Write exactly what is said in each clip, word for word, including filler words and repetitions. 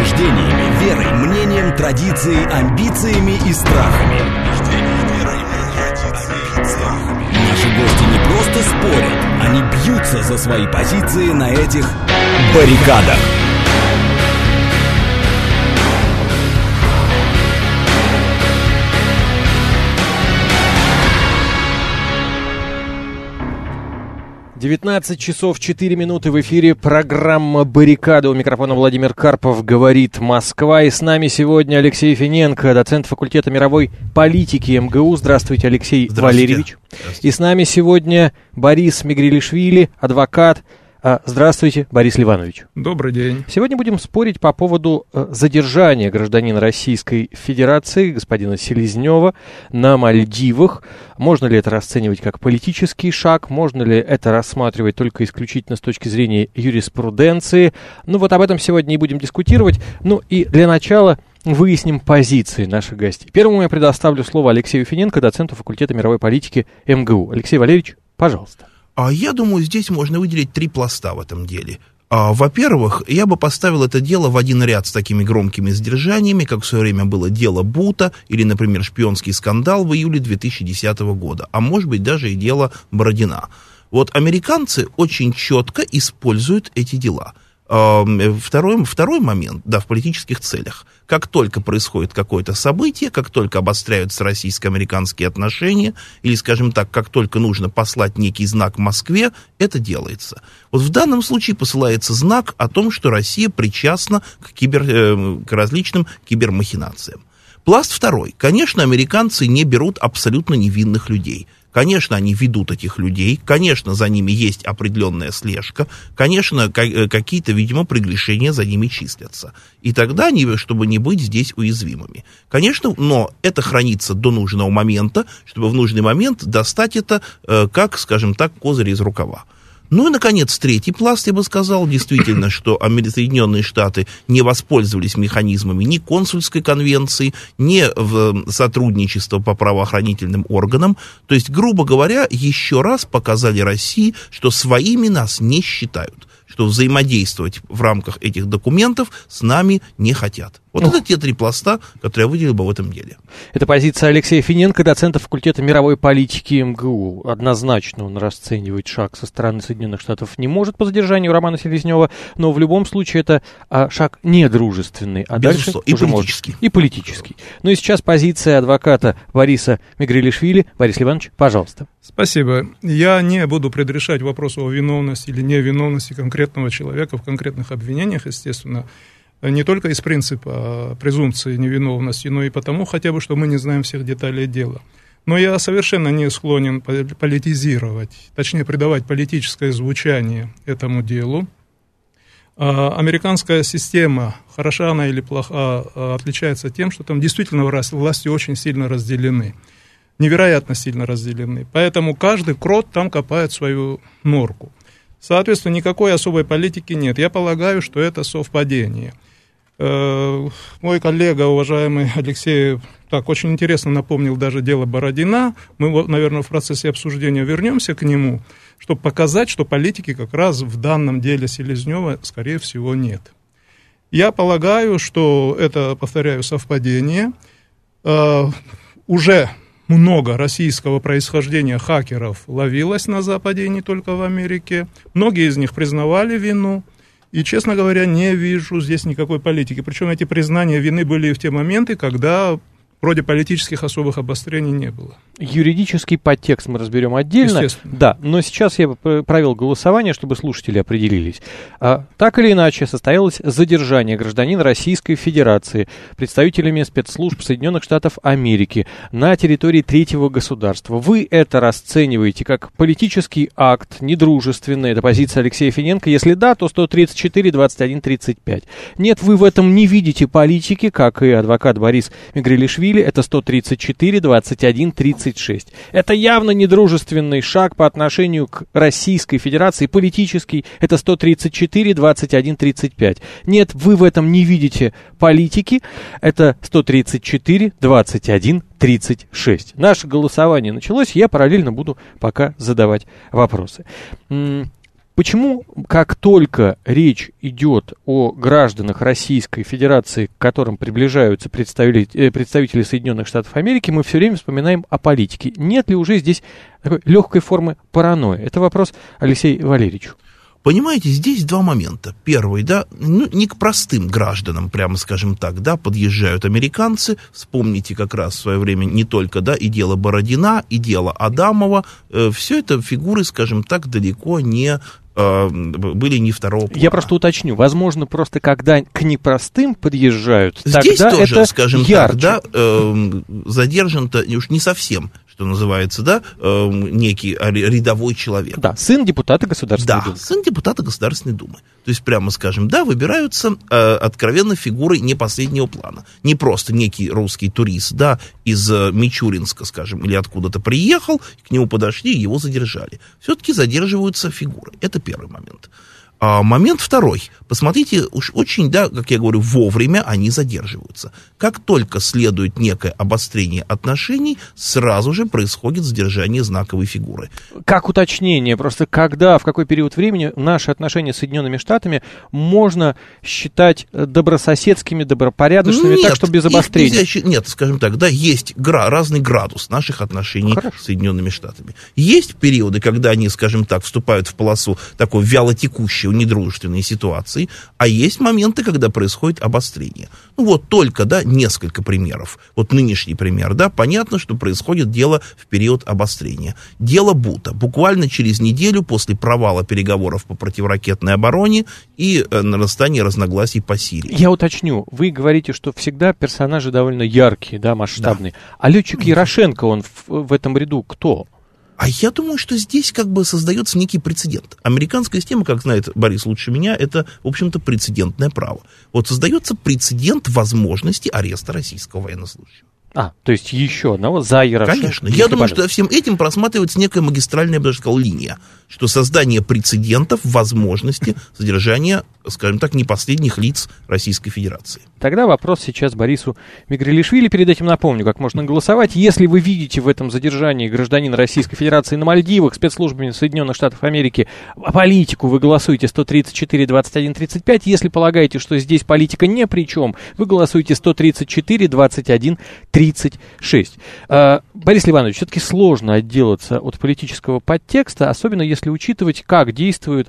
убеждениями, верой, мнением, традицией, амбициями и страхами. Наши гости не просто спорят, они бьются за свои позиции на этих баррикадах. девятнадцать часов четыре минуты в эфире программа «Баррикада». У микрофона Владимир Карпов, говорит Москва. И с нами сегодня Алексей Финенко, доцент факультета мировой политики эм гэ у. Здравствуйте, Алексей Здравствуйте. Валерьевич. Здравствуйте. И с нами сегодня Борис Мегрелишвили, адвокат. Здравствуйте, Борис Ливанович. Добрый день. Сегодня будем спорить по поводу задержания гражданина Российской Федерации, господина Селезнева, на Мальдивах. Можно ли это расценивать как политический шаг? Можно ли это рассматривать только исключительно с точки зрения юриспруденции? Ну вот об этом сегодня и будем дискутировать. Ну и для начала выясним позиции наших гостей. Первому я предоставлю слово Алексею Финенко, доценту факультета мировой политики эм гэ у. Алексей Валерьевич, пожалуйста. А я думаю, здесь можно выделить три пласта в этом деле. А, во-первых, я бы поставил это дело в один ряд с такими громкими задержаниями, как в свое время было дело Бута или, например, шпионский скандал в июле две тысячи десятого года, а может быть даже и дело Бородина. Вот американцы очень четко используют эти дела. Второй, второй момент, да, в политических целях. Как только происходит какое-то событие, как только обостряются российско-американские отношения, или, скажем так, как только нужно послать некий знак Москве, это делается. Вот в данном случае посылается знак о том, что Россия причастна к, кибер, к различным кибермахинациям. Пласт второй. Конечно, американцы не берут абсолютно невинных людей. Конечно, они ведут этих людей, конечно, за ними есть определенная слежка, конечно, какие-то, видимо, прегрешения за ними числятся. И тогда, они, чтобы не быть здесь уязвимыми. Конечно, но это хранится до нужного момента, чтобы в нужный момент достать это, как, скажем так, козырь из рукава. Ну и, наконец, третий пласт, я бы сказал, действительно, что Соединенные Штаты не воспользовались механизмами ни консульской конвенции, ни в сотрудничества по правоохранительным органам. То есть, грубо говоря, еще раз показали России, что своими нас не считают, что взаимодействовать в рамках этих документов с нами не хотят. Вот это те три пласта, которые я выделил бы в этом деле. Это позиция Алексея Финенко, доцента факультета мировой политики эм гэ у. Однозначно он расценивать шаг со стороны Соединенных Штатов не может по задержанию Романа Селезнева, но в любом случае это а, шаг недружественный. А дальше и уже политический. Может, и политический. Ну и сейчас позиция адвоката Бориса Мегрелишвили. Борис Ливанович, пожалуйста. Спасибо. Я не буду предрешать вопрос о виновности или невиновности конкретного человека в конкретных обвинениях, естественно. Не только из принципа презумпции невиновности, но и потому хотя бы, что мы не знаем всех деталей дела. Но я совершенно не склонен политизировать, точнее придавать политическое звучание этому делу. Американская система, хороша она или плоха, отличается тем, что там действительно власти очень сильно разделены, невероятно сильно разделены. Поэтому каждый крот там копает свою норку. Соответственно, никакой особой политики нет. Я полагаю, что это совпадение. Мой коллега, уважаемый Алексей, так очень интересно напомнил даже дело Бородина. Мы, наверное, в процессе обсуждения вернемся к нему, чтобы показать, что политики как раз в данном деле Селезнева, скорее всего, нет. Я полагаю, что это, повторяю, совпадение. Уже много российского происхождения хакеров ловилось на Западе, и не только в Америке. Многие из них признавали вину. И, честно говоря, не вижу здесь никакой политики. Причем эти признания вины были в те моменты, когда вроде политических особых обострений не было. Юридический подтекст мы разберем отдельно. Да, но сейчас я провел голосование, чтобы слушатели определились. А, так или иначе, состоялось задержание гражданина Российской Федерации представителями спецслужб Соединенных Штатов Америки на территории третьего государства. Вы это расцениваете как политический акт, недружественный? Это позиция Алексея Финенко. Если да, то сто тридцать четыре двадцать один тридцать пять. Нет, вы в этом не видите политики, как и адвокат Борис Мегрелишвили. Это сто тридцать четыре двадцать один тридцать шесть. Это явно недружественный шаг по отношению к Российской Федерации, политический. Это сто тридцать четыре двадцать один тридцать пять. Нет, вы в этом не видите политики. Это сто тридцать четыре двадцать один тридцать шесть. Наше голосование началось, я параллельно буду пока задавать вопросы. Почему, как только речь идет о гражданах Российской Федерации, к которым приближаются представители, представители Соединенных Штатов Америки, мы все время вспоминаем о политике? Нет ли уже здесь такой легкой формы паранойи? Это вопрос Алексею Валерьевичу. Понимаете, здесь два момента. Первый, да, ну, не к простым гражданам, прямо скажем так, да, подъезжают американцы. Вспомните как раз в свое время не только, да, и дело Бородина, и дело Адамова. Э, все это фигуры, скажем так, далеко не э, были не второго плана. Я просто уточню. Возможно, просто когда к непростым подъезжают, здесь тогда тоже, это скажем ярче. так, да, э, задержан-то уж не совсем, что называется, да, э, некий рядовой человек. Да, сын депутата Государственной да, Думы. Да, сын депутата Государственной Думы. То есть, прямо скажем, да, выбираются э, откровенно фигуры не последнего плана. Не просто некий русский турист, да, из э, Мичуринска, скажем, или откуда-то приехал, к нему подошли и его задержали. Все-таки задерживаются фигуры. Это первый момент. А момент второй. Посмотрите, уж очень, да, как я говорю, вовремя они задерживаются. Как только следует некое обострение отношений, сразу же происходит задержание знаковой фигуры. Как уточнение, просто когда, в какой период времени наши отношения с Соединенными Штатами можно считать добрососедскими, добропорядочными, нет, так что без обострения? Нельзя, нет, скажем так, да, есть гра, разный градус наших отношений Хорошо. с Соединенными Штатами. Есть периоды, когда они, скажем так, вступают в полосу такой вялотекущей, недружественной ситуации, а есть моменты, когда происходит обострение. Ну вот только, да, несколько примеров. Вот нынешний пример, да, понятно, что происходит дело в период обострения. Дело Бута. Буквально через неделю после провала переговоров по противоракетной обороне и э, нарастания разногласий по Сирии. Я уточню. Вы говорите, что всегда персонажи довольно яркие, да, масштабные. Да. А летчик Ярошенко, он в, в этом ряду кто? А я думаю, что здесь как бы создается некий прецедент. Американская система, как знает Борис лучше меня, это, в общем-то, прецедентное право. Вот создается прецедент возможности ареста российского военнослужащего. А, то есть еще одного за Ярошенко. Конечно. Я думаю, что всем этим просматривается некая магистральная, я бы даже сказал, линия, что создание прецедентов возможности задержания, скажем так, не последних лиц Российской Федерации. Тогда вопрос сейчас Борису Мегрелишвили. Перед этим напомню, как можно голосовать. Если вы видите в этом задержании гражданина Российской Федерации на Мальдивах, спецслужбами Соединенных Штатов Америки, политику, вы голосуете сто тридцать четыре двадцать один тридцать пять. Если полагаете, что здесь политика ни при чем, вы голосуете сто тридцать четыре двадцать один тридцать шесть. А, Борис Ливанович, все-таки сложно отделаться от политического подтекста, особенно если учитывать, как действуют,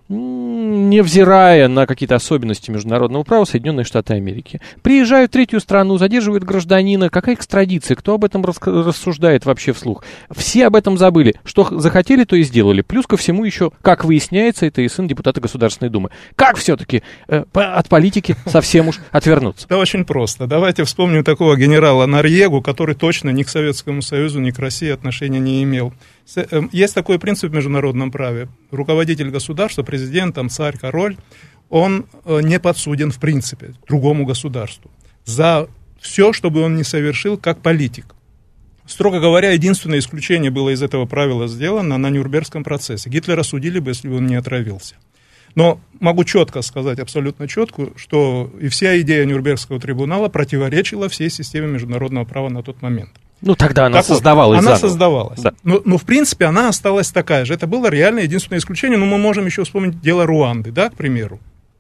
невзирая на какие-то особенности международного права, Соединенные Штаты Америки. Приезжают в третью страну, задерживают гражданина. Какая экстрадиция? Кто об этом рассуждает вообще вслух? Все об этом забыли. Что захотели, то и сделали. Плюс ко всему еще, как выясняется, это и сын депутата Государственной Думы. Как все-таки э, от политики совсем уж отвернуться? Да очень просто. Давайте вспомним такого генерала Норьегу, который точно ни к Советскому Союзу, ни к России отношения не имел. Есть такой принцип в международном праве. Руководитель государства, президент, там, царь, король, он не подсуден в принципе другому государству за все, что бы он ни совершил как политик. Строго говоря, единственное исключение было из этого правила сделано на Нюрнбергском процессе. Гитлера судили бы, если бы он не отравился. Но могу четко сказать, абсолютно четко, что и вся идея Нюрнбергского трибунала противоречила всей системе международного права на тот момент. Ну, тогда она так создавалась. Вот, она заново. создавалась. Да. Но, но, в принципе, она осталась такая же. Это было реально единственное исключение. Но мы можем еще вспомнить дело Руанды, да, к примеру.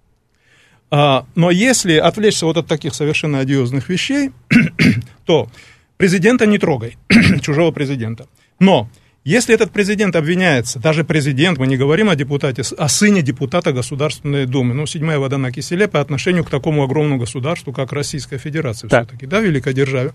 А, но если отвлечься вот от таких совершенно одиозных вещей, то президента не трогай, чужого президента. Но если этот президент обвиняется, даже президент, мы не говорим о депутате, о сыне депутата Государственной Думы, ну, седьмая вода на киселе по отношению к такому огромному государству, как Российская Федерация, да. все-таки, да, великой державе,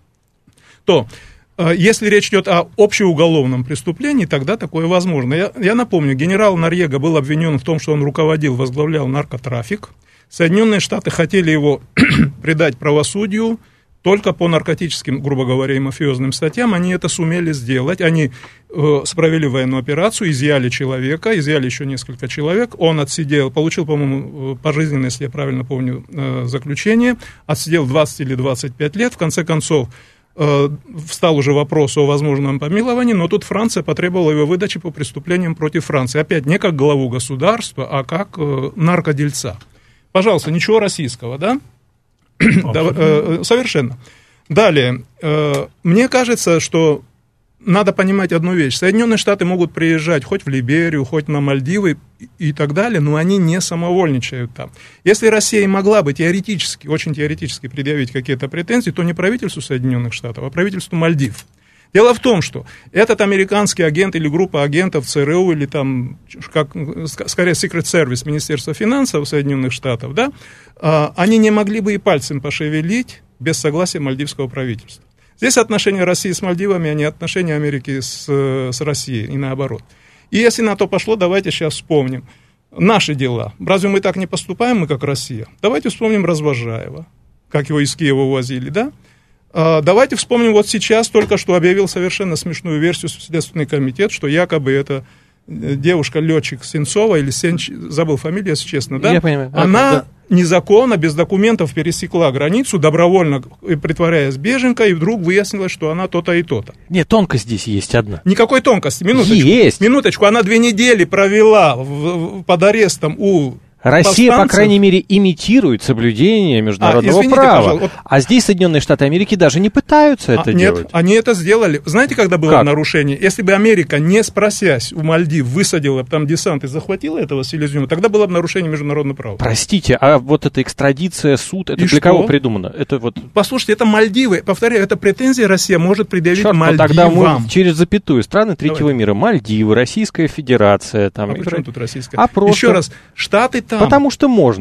то если речь идет о общеуголовном преступлении, тогда такое возможно. Я, я напомню, генерал Норьега был обвинен в том, что он руководил, возглавлял наркотрафик. Соединенные Штаты хотели его предать правосудию только по наркотическим, грубо говоря, и мафиозным статьям. Они это сумели сделать. Они э, провели военную операцию, изъяли человека, изъяли еще несколько человек. Он отсидел, получил, по-моему, пожизненное, если я правильно помню, э, заключение. Отсидел двадцать или двадцать пять лет. В конце концов, встал уже вопрос о возможном помиловании, но тут Франция потребовала его выдачи по преступлениям против Франции. Опять не как главу государства, а как э, наркодельца. Пожалуйста, ничего российского, да? да э, совершенно. Далее, э, мне кажется, что надо понимать одну вещь. Соединенные Штаты могут приезжать хоть в Либерию, хоть на Мальдивы и так далее, но они не самовольничают там. Если Россия могла бы теоретически, очень теоретически предъявить какие-то претензии, то не правительству Соединенных Штатов, а правительству Мальдив. Дело в том, что этот американский агент или группа агентов ЦРУ, или там, как, скорее, Secret Service Министерства финансов Соединенных Штатов, да, они не могли бы и пальцем пошевелить без согласия мальдивского правительства. Здесь отношения России с Мальдивами, а не отношения Америки с, с Россией, и наоборот. И если на то пошло, давайте сейчас вспомним наши дела. Разве мы так не поступаем, мы как Россия? Давайте вспомним Развожаева, как его из Киева увозили, да? Давайте вспомним, вот сейчас только что объявил совершенно смешную версию Следственный комитет, что якобы это девушка-летчик Сенцова, или Сенч... забыл фамилию, если честно, да? Я понимаю. Она да. незаконно, без документов пересекла границу, добровольно притворяясь беженкой, и вдруг выяснилось, что она то-то и то-то. Нет, тонкость здесь есть одна. Никакой тонкости, минуточку. Есть. Минуточку, она две недели провела в, в, под арестом у... Россия, по крайней мере, имитирует соблюдение международного а, извините, права. Вот... А здесь Соединенные Штаты Америки даже не пытаются это а, делать. Нет, они это сделали. Знаете, когда было как? нарушение? Если бы Америка, не спросясь у Мальдив, высадила там десант и захватила этого селезенка, тогда было бы нарушение международного права. Простите, а вот эта экстрадиция, суд, это и для что? кого придумано? Это вот... Послушайте, это Мальдивы. Повторяю, это претензия Россия может предъявить Черт, Мальдивам. Тогда мы через запятую страны третьего Давайте. мира. Мальдивы, Российская Федерация. Там, а и... при чем тут Российская? А просто... Еще раз, Штаты там... Потому что можно.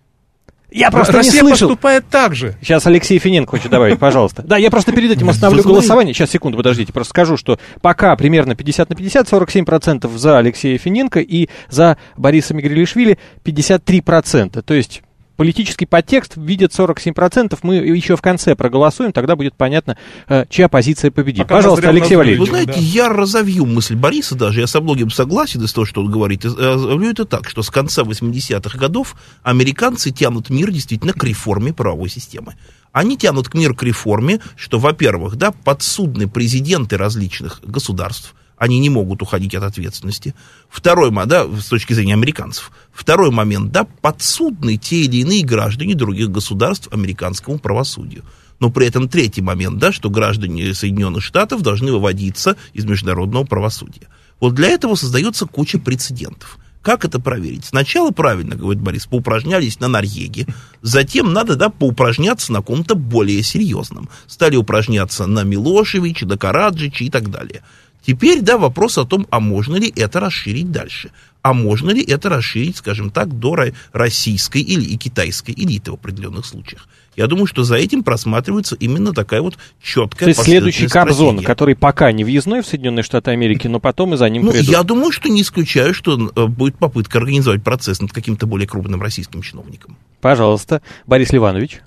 Я просто Россия не слышал. поступает так же. Сейчас Алексей Финенко хочет добавить, пожалуйста. Да, я просто перед этим остановлю голосование. Сейчас, секунду, подождите. Просто скажу, что пока примерно пятьдесят на пятьдесят, сорок семь процентов за Алексея Финенко и за Бориса Мегрелишвили пятьдесят три процента. То есть политический подтекст видит сорок семь процентов. Мы еще в конце проголосуем, тогда будет понятно, чья позиция победит. Пока Пожалуйста, Алексей Валерьевич. Вы знаете, да. я разовью мысль Бориса даже, я со многим согласен из того, что он говорит. Разовью это так, что с конца восьмидесятых годов американцы тянут мир действительно к реформе правовой системы. Они тянут к миру к реформе, что, во-первых, да, подсудны президенты различных государств, они не могут уходить от ответственности. Второй момент, да, с точки зрения американцев. Второй момент, да, подсудны те или иные граждане других государств американскому правосудию. Но при этом третий момент, да, что граждане Соединенных Штатов должны выводиться из международного правосудия. Вот для этого создается куча прецедентов. Как это проверить? Сначала, правильно говорит Борис, поупражнялись на Норвегии, затем надо, да, поупражняться на ком-то более серьезном. Стали упражняться на Милошевиче, на Караджиче и так далее. Теперь, да, вопрос о том, а можно ли это расширить дальше? А можно ли это расширить, скажем так, до российской или и китайской элиты в определенных случаях? Я думаю, что за этим просматривается именно такая вот четкая. То есть следующий Кобзон, который пока не въездной в Соединенные Штаты Америки, но потом и за ним ну, придут. Я думаю, что не исключаю, что будет попытка организовать процесс над каким-то более крупным российским чиновником. Пожалуйста, Борис Ливанович.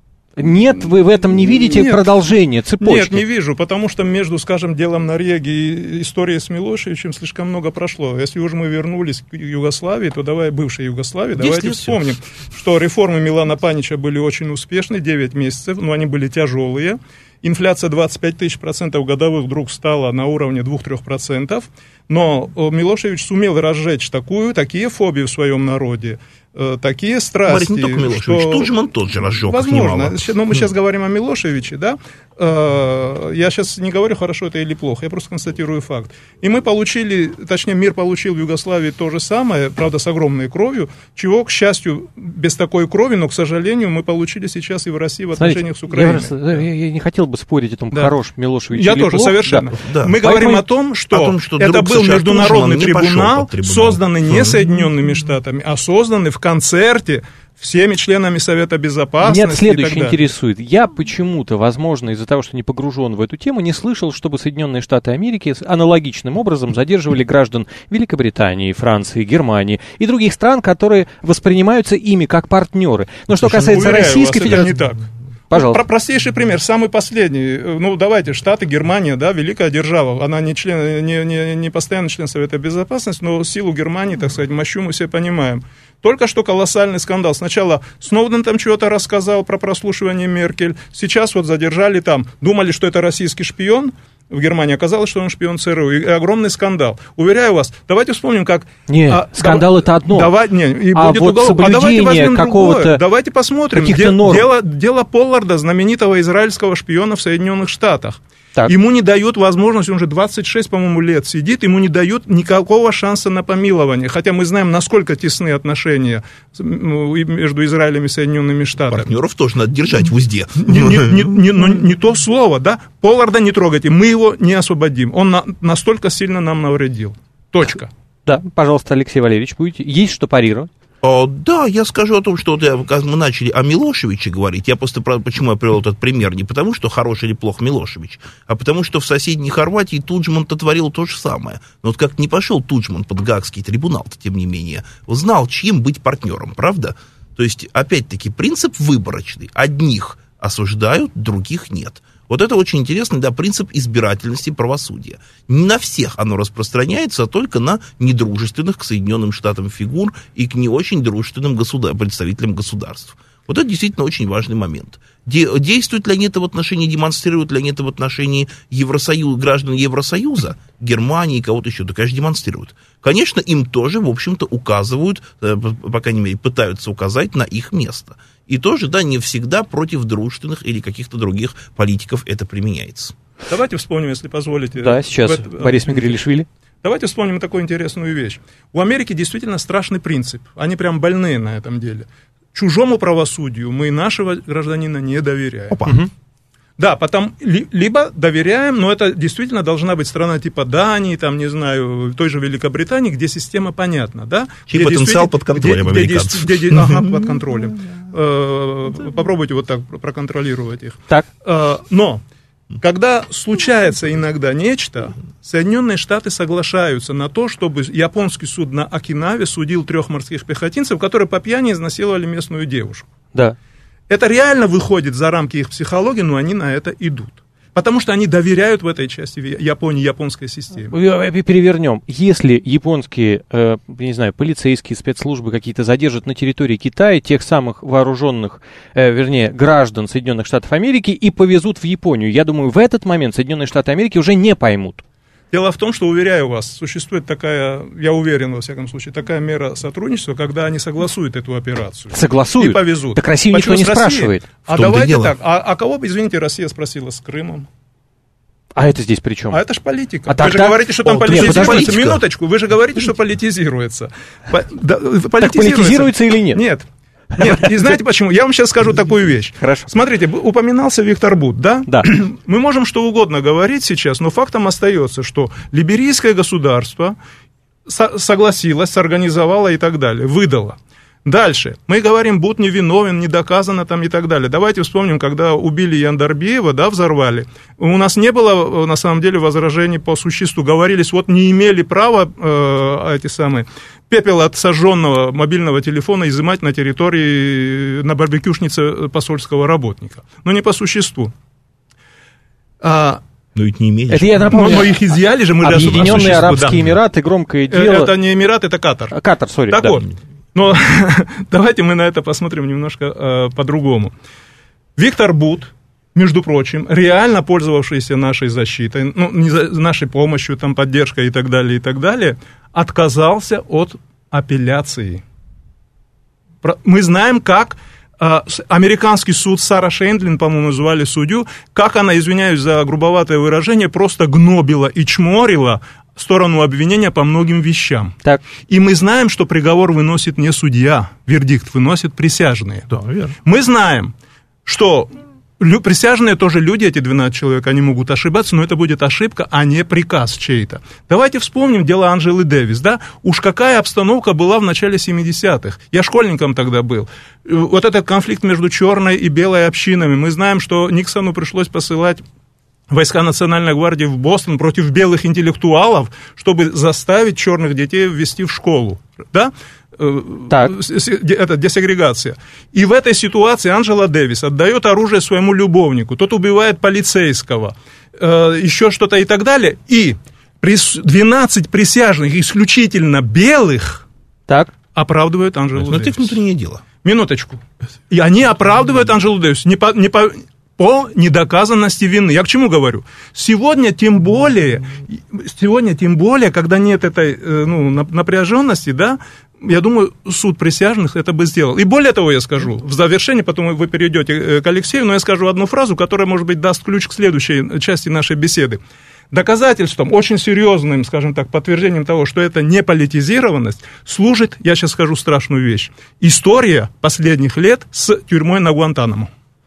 Нет, вы в этом не видите нет, продолжение цепочки? Нет, не вижу, потому что между, скажем, делом Норвегии и историей с Милошевичем слишком много прошло. Если уже мы вернулись к Югославии, то давай, бывшей Югославии, Здесь давайте вспомним, все. что реформы Милана Панича были очень успешны, девять месяцев, но они были тяжелые. Инфляция двадцать пять тысяч процентов годовых вдруг стала на уровне двух-трёх процентов, но Милошевич сумел разжечь такую, такие фобии в своем народе, такие страсти. Говорит, не только Милошевич, что... Туджман тот же разжег. Возможно, но мы сейчас говорим о Милошевиче, да, я сейчас не говорю, хорошо это или плохо, я просто констатирую факт. И мы получили, точнее, мир получил в Югославии то же самое, правда, с огромной кровью, чего, к счастью, без такой крови, но, к сожалению, мы получили сейчас и в России в отношениях Смотрите, с Украиной. Я, я, я не хотел бы спорить о том, да. хорош Милошевич я или тоже, плох. совершенно. Да. Мы Поэтому говорим о том, что, о том, что это был международный трибунал, созданный не mm-hmm. Соединенными Штатами, а созданный в концерте всеми членами Совета Безопасности. Меня следующее интересует. Я почему-то, возможно, из-за того, что не погружен в эту тему, не слышал, чтобы Соединенные Штаты Америки аналогичным образом задерживали граждан Великобритании, Франции, Германии и других стран, которые воспринимаются ими как партнеры. Но что Слушай, касается Российской вас, Федерации... не так. Пожалуйста. Про простейший пример, самый последний. Ну, давайте, Штаты, Германия, да, великая держава. Она не, член, не, не, не постоянный член Совета Безопасности, но силу Германии, так сказать, мощу мы все понимаем. Только что колоссальный скандал. Сначала Сноуден там чего-то рассказал про прослушивание Меркель. Сейчас вот задержали там. Думали, что это российский шпион. В Германии оказалось, что он шпион ЦРУ. И огромный скандал. Уверяю вас, давайте вспомним, как... Нет, а, скандал это одно. Давай, не, и а будет вот уголовка. соблюдение а давайте какого-то... Давайте посмотрим. Каких-то Де, норм. Дело, дело Полларда, знаменитого израильского шпиона в Соединенных Штатах. Так. Ему не дают возможность, он уже двадцать шесть, по-моему, лет сидит, ему не дают никакого шанса на помилование. Хотя мы знаем, насколько тесны отношения между Израилем и Соединенными Штатами. Партнеров тоже надо держать в узде. Не, не, не, не, ну, не то слово, да? Полларда не трогайте, мы его не освободим. Он на, настолько сильно нам навредил. Точка. Да, пожалуйста, Алексей Валерьевич, будете? Есть что парировать? О, да, я скажу о том, что вот я, когда мы начали о Милошевиче говорить, я просто, почему я привел этот пример, не потому, что хороший или плох Милошевич, а потому, что в соседней Хорватии Туджман-то творил то же самое. Но вот как не пошел Туджман под Гаагский трибунал-то, тем не менее, знал, чьим быть партнером, правда? То есть, опять-таки, принцип выборочный. Одних осуждают, других нет. Вот это очень интересный, да, принцип избирательности правосудия. Не на всех оно распространяется, а только на недружественных к Соединенным Штатам фигур и к не очень дружественным государ... представителям государств. Вот это действительно очень важный момент. Де... Действуют ли они это в отношении, демонстрируют ли они это в отношении Евросоюза, граждан Евросоюза, Германии и кого-то еще? Да, конечно, демонстрируют. Конечно, им тоже, в общем-то, указывают, по крайней мере, пытаются указать на их место. И тоже, да, не всегда против дружественных или каких-то других политиков это применяется. Давайте вспомним, если позволите. Да, сейчас это... Борис Мегрелишвили. Давайте вспомним такую интересную вещь. У Америки действительно страшный принцип. Они прям больные на этом деле. Чужому правосудию мы нашего гражданина не доверяем. Опа. Угу. Да, потом ли, либо доверяем, но это действительно должна быть страна типа Дании, там, не знаю, той же Великобритании, где система понятна, да? Чей потенциал под контролем где, американцев. Где, где, ага, под контролем. Э, попробуйте вот так проконтролировать их. Так. Э, но, когда случается иногда нечто, Соединенные Штаты соглашаются на то, чтобы японский суд на Окинаве судил трех морских пехотинцев, которые по пьяни изнасиловали местную девушку. Да. Это реально выходит за рамки их психологии, но они на это идут. Потому что они доверяют в этой части Японии, японской системе. Перевернем. Если японские, э, не знаю, полицейские спецслужбы какие-то задержат на территории Китая тех самых вооруженных, э, вернее, граждан Соединенных Штатов Америки и повезут в Японию, я думаю, в этот момент Соединенные Штаты Америки уже не поймут. Дело в том, что, уверяю вас, существует такая, я уверен, во всяком случае, такая мера сотрудничества, когда они согласуют эту операцию. Согласуют? И повезут. Так Россию никто не спрашивает. А давайте так, а, а кого, извините, Россия спросила с Крымом? А это здесь при чем? А это ж политика. А вы так, же так? говорите, что там О, политизируется. нет, Минуточку, вы же говорите, что политизируется. По, да, политизируется. Так политизируется или нет? Нет. Нет, и знаете почему? Я вам сейчас скажу такую вещь. Хорошо. Смотрите, упоминался Виктор Бут, да? Да. Мы можем что угодно говорить сейчас, но фактом остается, что либерийское государство со- согласилось, сорганизовало и так далее, выдало. Дальше. Мы говорим, Бут не виновен, не доказано там и так далее. Давайте вспомним, когда убили Яндарбиева, да, взорвали. У нас не было, на самом деле, возражений по существу. Говорились, вот не имели права э, эти самые... пепел от сожженного мобильного телефона изымать на территории, на барбекюшнице посольского работника. Но не по существу. А, но ведь не имели. Это я напомню. Но, но их изъяли же. Мы Объединенные Арабские да. Эмираты, громкое дело. Это не Эмират, это Катар. Катар, сори. Так да. вот, но давайте мы на это посмотрим немножко э, по-другому. Виктор Бут, между прочим, реально пользовавшийся нашей защитой, ну, не за, нашей помощью, там, поддержкой и так далее, и так далее, отказался от апелляции. Мы знаем, как э, американский суд, Сара Шейндлин, по-моему, звали судью, как она, извиняюсь за грубоватое выражение, просто гнобила и чморила сторону обвинения по многим вещам. Так. И мы знаем, что приговор выносит не судья, вердикт выносят присяжные. Да, верно. Мы знаем, что лю- присяжные тоже люди, эти двенадцать человек, они могут ошибаться, но это будет ошибка, а не приказ чей-то. Давайте вспомним дело Анджелы Дэвис, да? Уж какая обстановка была в начале семидесятых. Я школьником тогда был. Вот этот конфликт между черной и белой общинами. Мы знаем, что Никсону пришлось посылать войска Национальной гвардии в Бостон против белых интеллектуалов, чтобы заставить черных детей ввести в школу, да? Так. Это десегрегация. И в этой ситуации Анджела Дэвис отдает оружие своему любовнику, тот убивает полицейского, еще что-то и так далее. И двенадцать присяжных, исключительно белых, так. оправдывают Анджелу Дэвис. Но это их внутреннее дело. Минуточку. И они оправдывают Анджелу Дэвис. Не по, не по, по недоказанности вины. Я к чему говорю? Сегодня тем более, сегодня тем более, когда нет этой ну, напряженности, да, я думаю, суд присяжных это бы сделал. И более того, я скажу, в завершении, потом вы перейдете к Алексею, но я скажу одну фразу, которая, может быть, даст ключ к следующей части нашей беседы. Доказательством, очень серьезным, скажем так, подтверждением того, что это не политизированность, служит, я сейчас скажу страшную вещь, история последних лет с тюрьмой на Гуантанамо.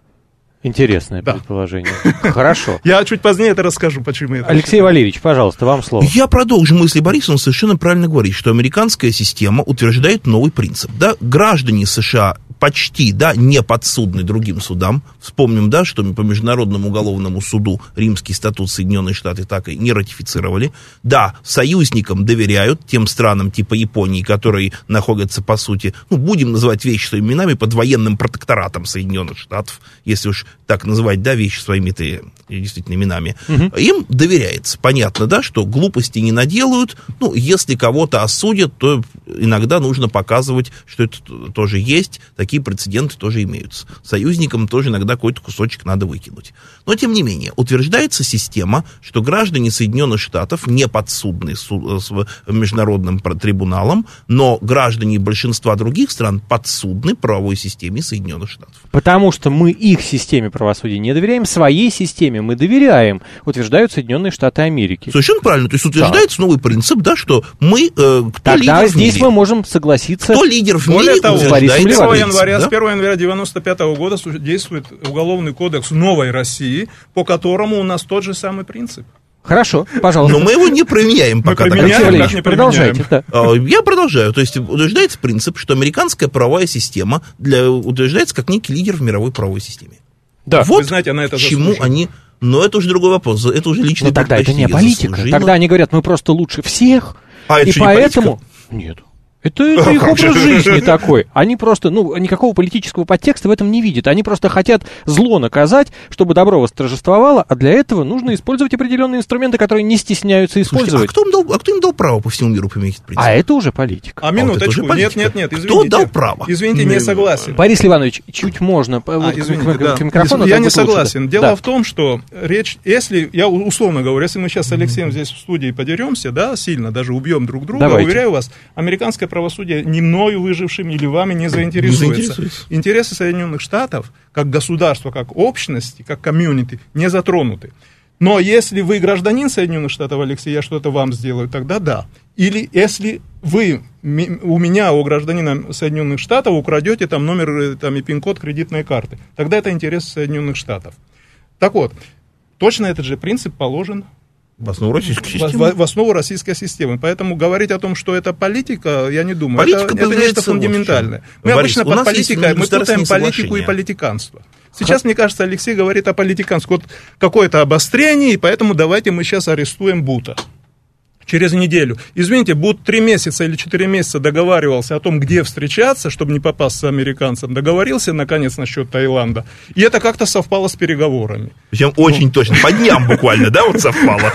Интересное да. предположение. Хорошо. Я чуть позднее это расскажу, почему это. Алексей Валерьевич, пожалуйста, вам слово. Я продолжу мысли Бориса, он совершенно правильно говорит, что американская система утверждает новый принцип. Да? Граждане США почти, да, не подсудны другим судам. Вспомним, да, что по Международному уголовному суду Римский статут Соединенные Штаты так и не ратифицировали. Да, союзникам доверяют, тем странам типа Японии, которые находятся, по сути, ну, будем называть вещи своими именами, под военным протекторатом Соединенных Штатов, если уж так называть, да, вещи своими-то действительно именами. Угу. Им доверяется. Понятно, да, что глупости не наделают. Ну, если кого-то осудят, то иногда нужно показывать, что это тоже есть. Такие прецеденты тоже имеются. Союзникам тоже иногда какой-то кусочек надо выкинуть. Но, тем не менее, утверждается система, что граждане Соединенных Штатов не подсудны суд, с международным трибуналом, но граждане большинства других стран подсудны правовой системе Соединенных Штатов. Потому что мы их системе правосудия не доверяем, своей системе мы доверяем, утверждают Соединенные Штаты Америки. Совершенно правильно. То есть утверждается да. новый принцип, да, что мы, э, кто Тогда лидер здесь в мире? Мы можем согласиться. Кто лидер в Более мире, того, утверждается января, да? С первого января девяносто пятого года действует Уголовный кодекс новой России, по которому у нас тот же самый принцип. Хорошо, пожалуйста. Но мы его не применяем пока. Мы применяем, как не продолжайте. Да. Я продолжаю. То есть утверждается принцип, что американская правовая система для, утверждается как некий лидер в мировой правовой системе. Да. Вот вы знаете, она это чему заслужила. они... Но это уже другой вопрос. Это уже личное предпочтение. Тогда это не политика. Заслужило. Тогда они говорят, мы просто лучше всех. А это и что, поэтому... Нет. Это, это их образ жизни такой. Они просто, ну, никакого политического подтекста в этом не видят. Они просто хотят зло наказать, чтобы добро восторжествовало, а для этого нужно использовать определенные инструменты, которые не стесняются использовать. Слушайте, а, кто им дал, а кто им дал право по всему миру поменять принцип? А это уже политика. А минуточку, а вот нет, нет, нет, извините. Кто дал право? Извините, не согласен. Борис Иванович, чуть можно, а, вот извините, к, да. к микрофону. Я не согласен. Лучше, Дело да. в том, что речь, если, я условно говорю, если мы сейчас с Алексеем здесь в студии подеремся, да, сильно, даже убьем друг друга, Давайте. Уверяю вас, американское правосудие не мною выжившим или вами не заинтересуется. Не заинтересуется. Интересы Соединенных Штатов, как государства, как общности, как комьюнити, не затронуты. Но если вы гражданин Соединенных Штатов, Алексей, я что-то вам сделаю, тогда да. Или если вы у меня, у гражданина Соединенных Штатов, украдете там номер там, и пин-код кредитной карты, тогда это интересы Соединенных Штатов. Так вот, точно этот же принцип положен в основу российской системы. В, в основу российской системы. Поэтому говорить о том, что это политика, я не думаю. Политика это, это нечто фундаментальное. Мы Борис, обычно под политикой, мы путаем политику и политиканство. Сейчас, мне кажется, Алексей говорит о политиканстве. Вот какое-то обострение, и поэтому давайте мы сейчас арестуем Бута. Через неделю. Извините, Бут три месяца или четыре месяца договаривался о том, где встречаться, чтобы не попасться американцам. Договорился, наконец, насчет Таиланда. И это как-то совпало с переговорами. Причем очень ну. точно. По дням буквально, да, вот совпало.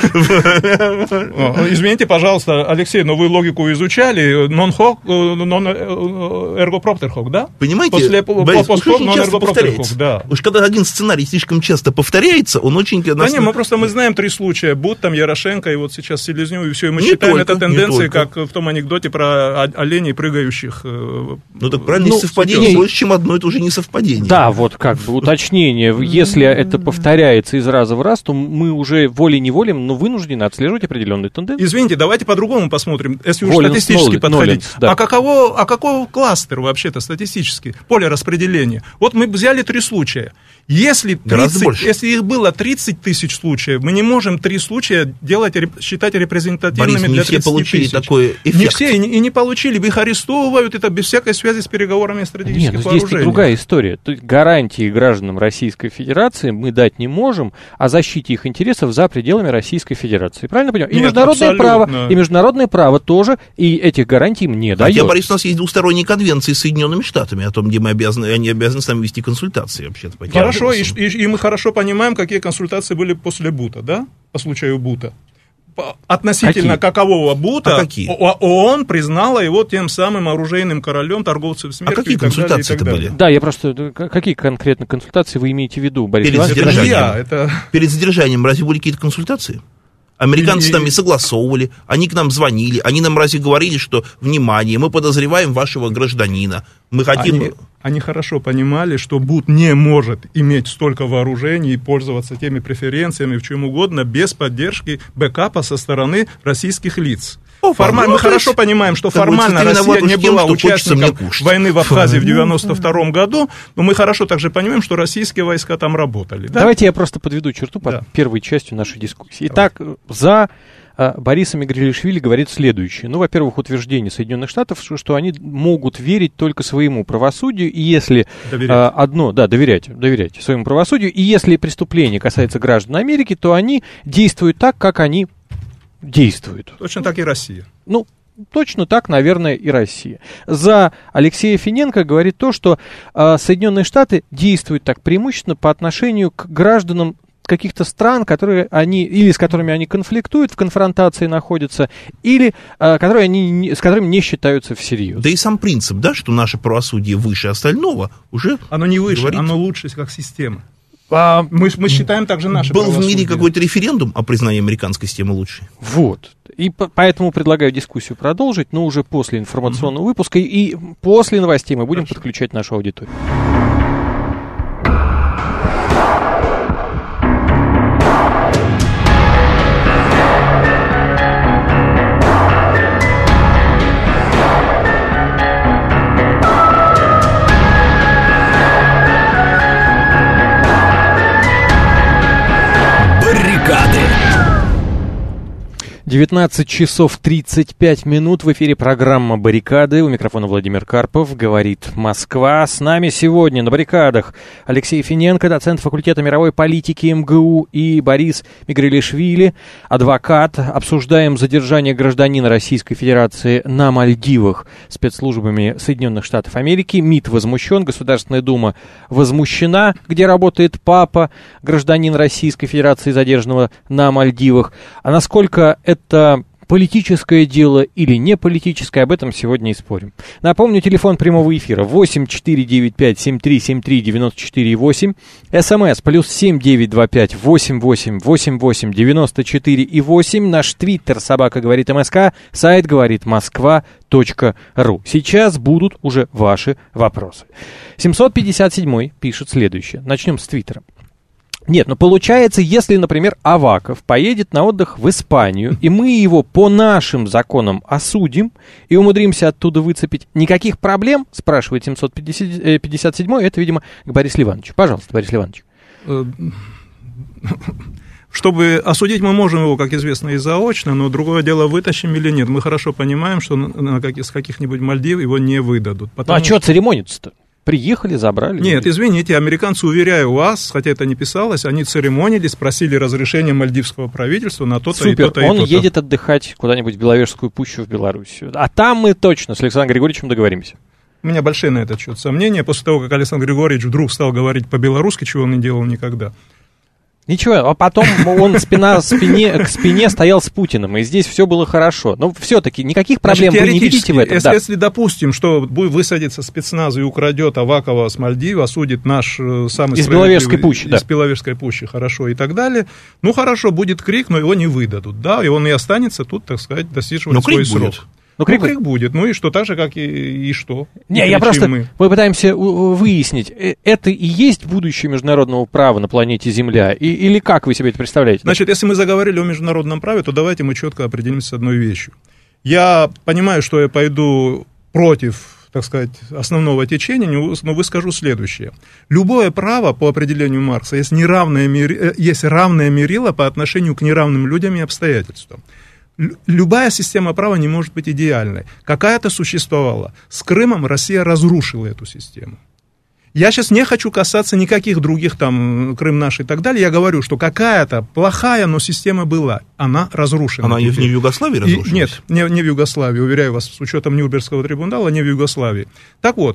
Извините, пожалуйста, Алексей, но вы логику изучали. Non-hoc, non-ergo propter hoc, да? Понимаете, После Борис, уж очень часто повторяется. Да. Уж когда один сценарий слишком часто повторяется, он очень... Да нет, мы просто мы знаем три случая. Бут, там, Ярошенко и вот сейчас Селезнёв, и все. И мы не считаем только, это тенденцией, как в том анекдоте про оленей, прыгающих. Ну так правильно, ну, совпадение больше, чем одно, это уже не совпадение. Да, вот как бы уточнение. Если это повторяется из раза в раз, то мы уже волей-неволей, но вынуждены отслеживать определенные тенденции. Извините, давайте по-другому посмотрим, если уж статистически подходить. Knowledge, да. А каково, а какой кластер вообще-то статистически? Поле распределения. Вот мы взяли три случая. Если, тридцать, если их было тридцать тысяч случаев, мы не можем три случая делать, считать репрезентативными. Борис, не для все получили тысяч. Такой эффект. Не все и не, и не получили, их арестовывают, это без всякой связи с переговорами о стратегических Нет, вооружениях. Здесь другая история. Тут гарантии гражданам Российской Федерации мы дать не можем о защите их интересов за пределами Российской Федерации. Правильно понимаю? И Нет, международное абсолютно. право, и международное право тоже, и этих гарантий им не дает. Хотя, Борис, у нас есть двусторонние конвенции с Соединенными Штатами о том, где мы обязаны, они обязаны с нами вести консультации вообще-то. Хорошо, и, и, и мы хорошо понимаем, какие консультации были после Бута, да? По случаю Бута. относительно какие? какового бута, а какие? ООН признала его тем самым оружейным королем торговцев смертью. А какие консультации-то были? Да, я просто... Какие конкретно консультации вы имеете в виду, Борис Перед Иванович? задержанием. Это... Перед задержанием разве были какие-то консультации? Американцы с нами согласовывали, они к нам звонили, они нам разве говорили, что, внимание, мы подозреваем вашего гражданина, мы хотим... Они, они хорошо понимали, что БУТ не может иметь столько вооружений и пользоваться теми преференциями в чем угодно без поддержки бэкапа со стороны российских лиц. О, Формально, ну, мы хорошо понимаем, что формально Россия не была участником войны в Абхазии в девяносто втором году, но мы хорошо также понимаем, что российские войска там работали. Да? Давайте я просто подведу черту под да. первой частью нашей дискуссии. Итак, за а, Борисом Мигрелишвили говорит следующее. Ну, во-первых, утверждение Соединенных Штатов, что, что они могут верить только своему правосудию, и если а, одно, да, доверять, доверять своему правосудию, и если преступление касается граждан Америки, то они действуют так, как они действуют. Точно так и Россия. Ну, точно так, наверное, и Россия. За Алексея Финенко говорит то, что э, Соединенные Штаты действуют так преимущественно по отношению к гражданам каких-то стран, которые они, или с которыми они конфликтуют, в конфронтации находятся, или э, которые они не, с которыми не считаются всерьез. Да и сам принцип, да, что наше правосудие выше остального, уже оно не выше, говорит... оно лучше как система. А, мы, мы считаем также наше Был правосудие. в мире какой-то референдум о признании американской системы лучшей. Вот. И по- поэтому предлагаю дискуссию продолжить, но уже после информационного mm-hmm. выпуска. И, и после новостей мы будем Хорошо. подключать нашу аудиторию. девятнадцать часов тридцать пять минут. В эфире программа «Баррикады». У микрофона Владимир Карпов. Говорит Москва. С нами сегодня на баррикадах Алексей Финенко, доцент факультета мировой политики эм гэ у, и Борис Мигрелишвили, адвокат. Обсуждаем задержание гражданина Российской Федерации на Мальдивах спецслужбами Соединенных Штатов Америки. МИД возмущен, Государственная Дума возмущена, где работает папа, гражданин Российской Федерации, задержанного на Мальдивах. А насколько это Это политическое дело или не политическое, об этом сегодня и спорим. Напомню, телефон прямого эфира восемь четыре девять пять семь три семь три девять четыре восемь, СМС плюс семь девять два пять восемь восемь восемь восемь девяносто четыре и восемь, наш твиттер собака говорит МСК, сайт говорит москва точка ру. Сейчас будут уже ваши вопросы. семьсот пятьдесят седьмой пишет следующее. Начнем с твиттера. Нет, ну получается, если, например, Аваков поедет на отдых в Испанию, и мы его по нашим законам осудим и умудримся оттуда выцепить, никаких проблем, спрашивает семьсот пятьдесят седьмой, это, видимо, к Борису Ливановичу. Пожалуйста, Борис Ливанович. Чтобы осудить мы можем его, как известно, и заочно, но другое дело, вытащим или нет. Мы хорошо понимаем, что на каких, с каких-нибудь Мальдив его не выдадут. Ну, а что церемониться-то? Приехали, забрали. Нет, извините, американцы, уверяю вас, хотя это не писалось, они церемонились, просили разрешения мальдивского правительства на то-то Супер. и то-то и он то-то. едет отдыхать куда-нибудь в Беловежскую пущу в Белоруссию. А там мы точно с Александром Григорьевичем договоримся. У меня большие на этот счет сомнения, после того, как Александр Григорьевич вдруг стал говорить по-белорусски, чего он не делал никогда. Ничего, а потом он спина, спине, к спине стоял с Путиным, и здесь все было хорошо. Но все-таки никаких проблем Значит, вы не видите в этом? Если, да. если допустим, что высадится спецназ и украдет Авакова с Мальдив, осудит наш самый из Беловежской пущи, из да. Беловежской пущи, хорошо, и так далее, ну хорошо, будет крик, но его не выдадут, да, и он и останется тут, так сказать, достиживать но свой крик срок. Будет. Ну, крик, ну, крик будет, ну и что, так же, как и, и что. Не, и я просто, мы. мы пытаемся выяснить, это и есть будущее международного права на планете Земля, и, или как вы себе это представляете? Значит, если мы заговорили о международном праве, то давайте мы четко определимся с одной вещью. Я понимаю, что я пойду против, так сказать, основного течения, но выскажу следующее. Любое право, по определению Маркса, есть, неравное мери... есть равное мерило по отношению к неравным людям и обстоятельствам. Любая система права не может быть идеальной. Какая-то существовала. С Крымом Россия разрушила эту систему. Я сейчас не хочу касаться никаких других, там, Крым наш и так далее. Я говорю, что какая-то плохая, но система была. Она разрушена. Она не в Югославии разрушилась? И, нет, не, не в Югославии, уверяю вас, с учетом Нюрнбергского трибунала, не в Югославии. Так вот,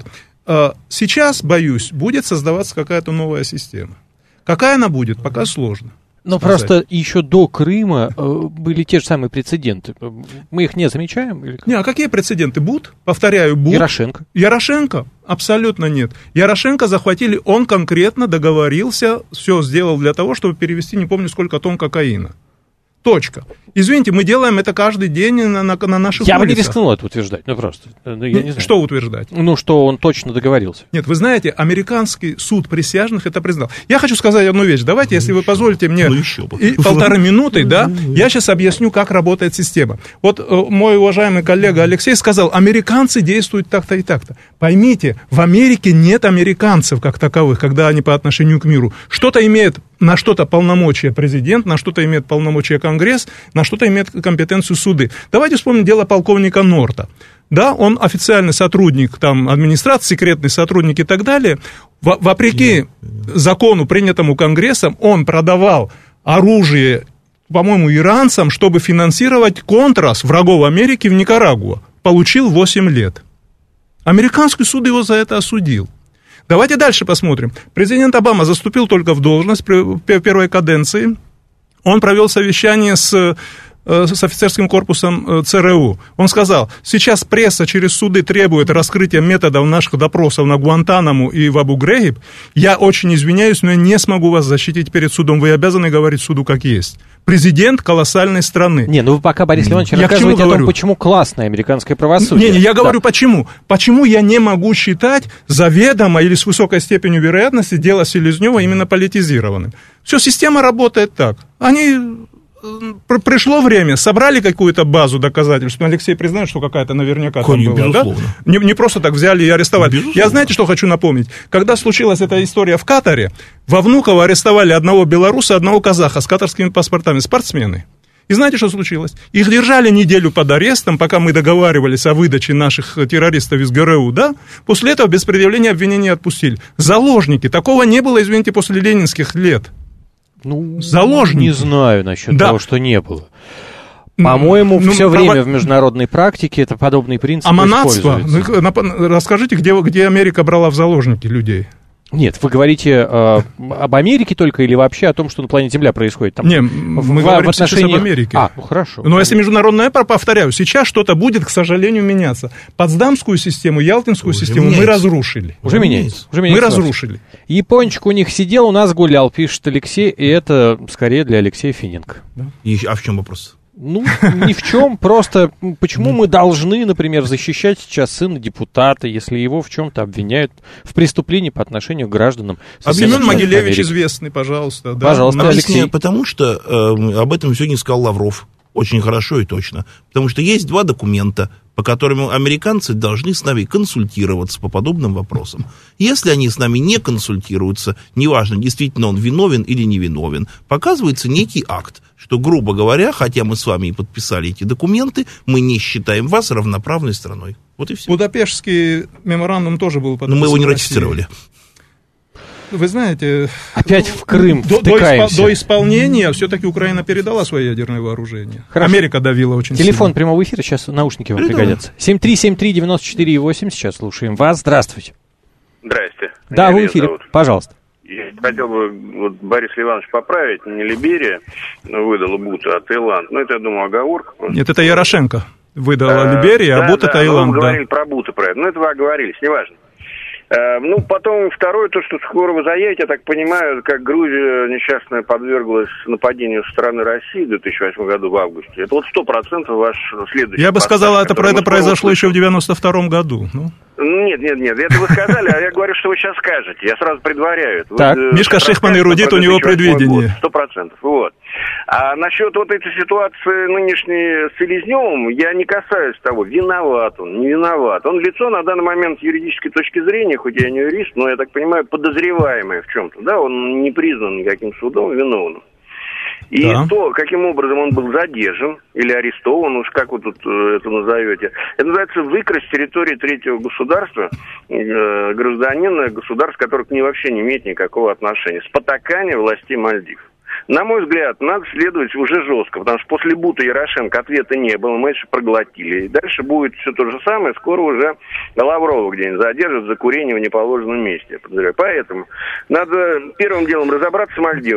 сейчас, боюсь, будет создаваться какая-то новая система. Какая она будет, пока сложно. Но просто еще до Крыма э, были те же самые прецеденты. Мы их не замечаем? Или как? Не, а какие прецеденты? Буд? Повторяю, Буд. Ярошенко. Ярошенко? Абсолютно нет. Ярошенко захватили, он конкретно договорился, все сделал для того, чтобы перевести, не помню, сколько тонн кокаина. Точка. Извините, мы делаем это каждый день на, на, на наших я улицах. бы не рискнул это утверждать, ну просто. Ну, я не знаю. Что утверждать? Ну, что он точно договорился. Нет, вы знаете, американский суд присяжных это признал. Я хочу сказать одну вещь. Давайте, ну, если вы позволите мне ну, и полторы минуты, да, я сейчас объясню, как работает система. Вот э, мой уважаемый коллега Алексей сказал, американцы действуют так-то и так-то. Поймите, в Америке нет американцев как таковых, когда они по отношению к миру. Что-то имеет, на что-то полномочия президент, на что-то имеет полномочия Конгресс, на что-то имеет компетенцию суды. Давайте вспомним дело полковника Норта. Да, он официальный сотрудник там, администрации, секретный сотрудник и так далее. Во- вопреки закону, принятому Конгрессом, он продавал оружие, по-моему, иранцам, чтобы финансировать контрас врагов Америки в Никарагуа. Получил восемь лет. Американский суд его за это осудил. Давайте дальше посмотрим. Президент Обама заступил только в должность при первой каденции. Он провел совещание с, с офицерским корпусом ЦРУ. Он сказал, сейчас пресса через суды требует раскрытия методов наших допросов на Гуантанамо и в Абу-Грейб. Я очень извиняюсь, но я не смогу вас защитить перед судом. Вы обязаны говорить суду как есть. Президент колоссальной страны. Не, ну вы пока, Борис Леонович, рассказываете о том, почему классное американское правосудие. Не, не, я да. говорю почему. Почему я не могу считать заведомо или с высокой степенью вероятности дело Селезнева именно политизированным. Все, система работает так. Они... Пришло время, собрали какую-то базу доказательств. Алексей признает, что какая-то наверняка там была. Да? Не, не просто так взяли и арестовали. Безусловно. Я знаете, что хочу напомнить? Когда случилась эта история в Катаре, во Внуково арестовали одного белоруса, одного казаха с катарскими паспортами, спортсмены. И знаете, что случилось? Их держали неделю под арестом, пока мы договаривались о выдаче наших террористов из ГРУ, да? После этого без предъявления обвинения отпустили. Заложники. Такого не было, извините, после ленинских лет. Ну, заложники. Не знаю насчет да. того, что не было. Ну, По-моему, ну, все время права... в международной практике это подобные принципы используются. используются. Расскажите, где, где Америка брала в заложники людей? Нет, вы говорите э, об Америке только или вообще о том, что на планете Земля происходит? Там, не, мы в, говорим в отношении... сейчас об Америке. А, ну хорошо. Но если международное, повторяю, сейчас что-то будет, к сожалению, меняться. Потсдамскую систему, Ялтинскую уже систему меняется. мы разрушили. Уже меняется. Уже меняется. Мы разрушили. Япончик у них сидел, у нас гулял, пишет Алексей, и это скорее для Алексея Финенко. Да? И, а в чем вопрос? Ну, ни в чем, просто почему мы должны, например, защищать сейчас сына депутата, если его в чем-то обвиняют в преступлении по отношению к гражданам. А Семен Могилевич известный, пожалуйста. Да? Пожалуйста, Алексей. Потому что э, об этом сегодня сказал Лавров. Очень хорошо и точно. Потому что есть два документа, по которым американцы должны с нами консультироваться по подобным вопросам. Если они с нами не консультируются, неважно, действительно он виновен или не виновен, показывается некий акт, что, грубо говоря, хотя мы с вами и подписали эти документы, мы не считаем вас равноправной страной. Вот и все. Будапештский меморандум тоже был подписан. Но мы его не ратифицировали. Вы знаете... Опять в Крым до, втыкаемся. До, до исполнения все-таки Украина передала свое ядерное вооружение. Хорошо. Америка давила очень Телефон сильно. прямого эфира, сейчас наушники вам Передавай. пригодятся. семь три семь три девять четыре восемь, сейчас слушаем вас. Здравствуйте. Здрасте. Да, вы в эфире, зовут. Пожалуйста. Я хотел бы вот, Борис Иванович поправить, не Либерия выдала Бута, а Таиланд. Ну, это, я думаю, оговорка. Нет, это Ярошенко выдала а, Либерия, а да, Бута да, Таиланд. Мы да. говорили про Бута, про это. Ну, это вы оговорились, неважно. Ну, потом второе, то, что скоро вы заявите, я так понимаю, как Грузия несчастная подверглась нападению со стороны России в две тысячи восьмом году в августе. Это вот сто процентов ваш следующий Я бы постаж, сказал, это, это произошло еще в девяносто втором году. Ну. Нет, нет, нет, это вы сказали, а я говорю, что вы сейчас скажете. Я сразу предваряю. Так, вот, Мишка Шихман эрудит, у него предвидение. Сто процентов, вот. А насчет вот этой ситуации нынешней с Селезневым, я не касаюсь того, виноват он, не виноват. Он лицо на данный момент с юридической точки зрения, хоть я не юрист, но, я так понимаю, подозреваемое в чем-то, да, он не признан никаким судом виновным. И да. то, каким образом он был задержан или арестован, уж как вы тут э, это назовете, это называется выкрасть с территории третьего государства э, гражданина государства, которое к ней вообще не имеет никакого отношения. Спотакание властей Мальдив. На мой взгляд, надо следовать уже жестко, потому что после Бута и Ярошенко ответа не было, мы это проглотили. И дальше будет все то же самое, скоро уже Лаврова где-нибудь задержат за курение в неположенном месте, я подозреваю. Поэтому надо первым делом разобраться с Мальдивами.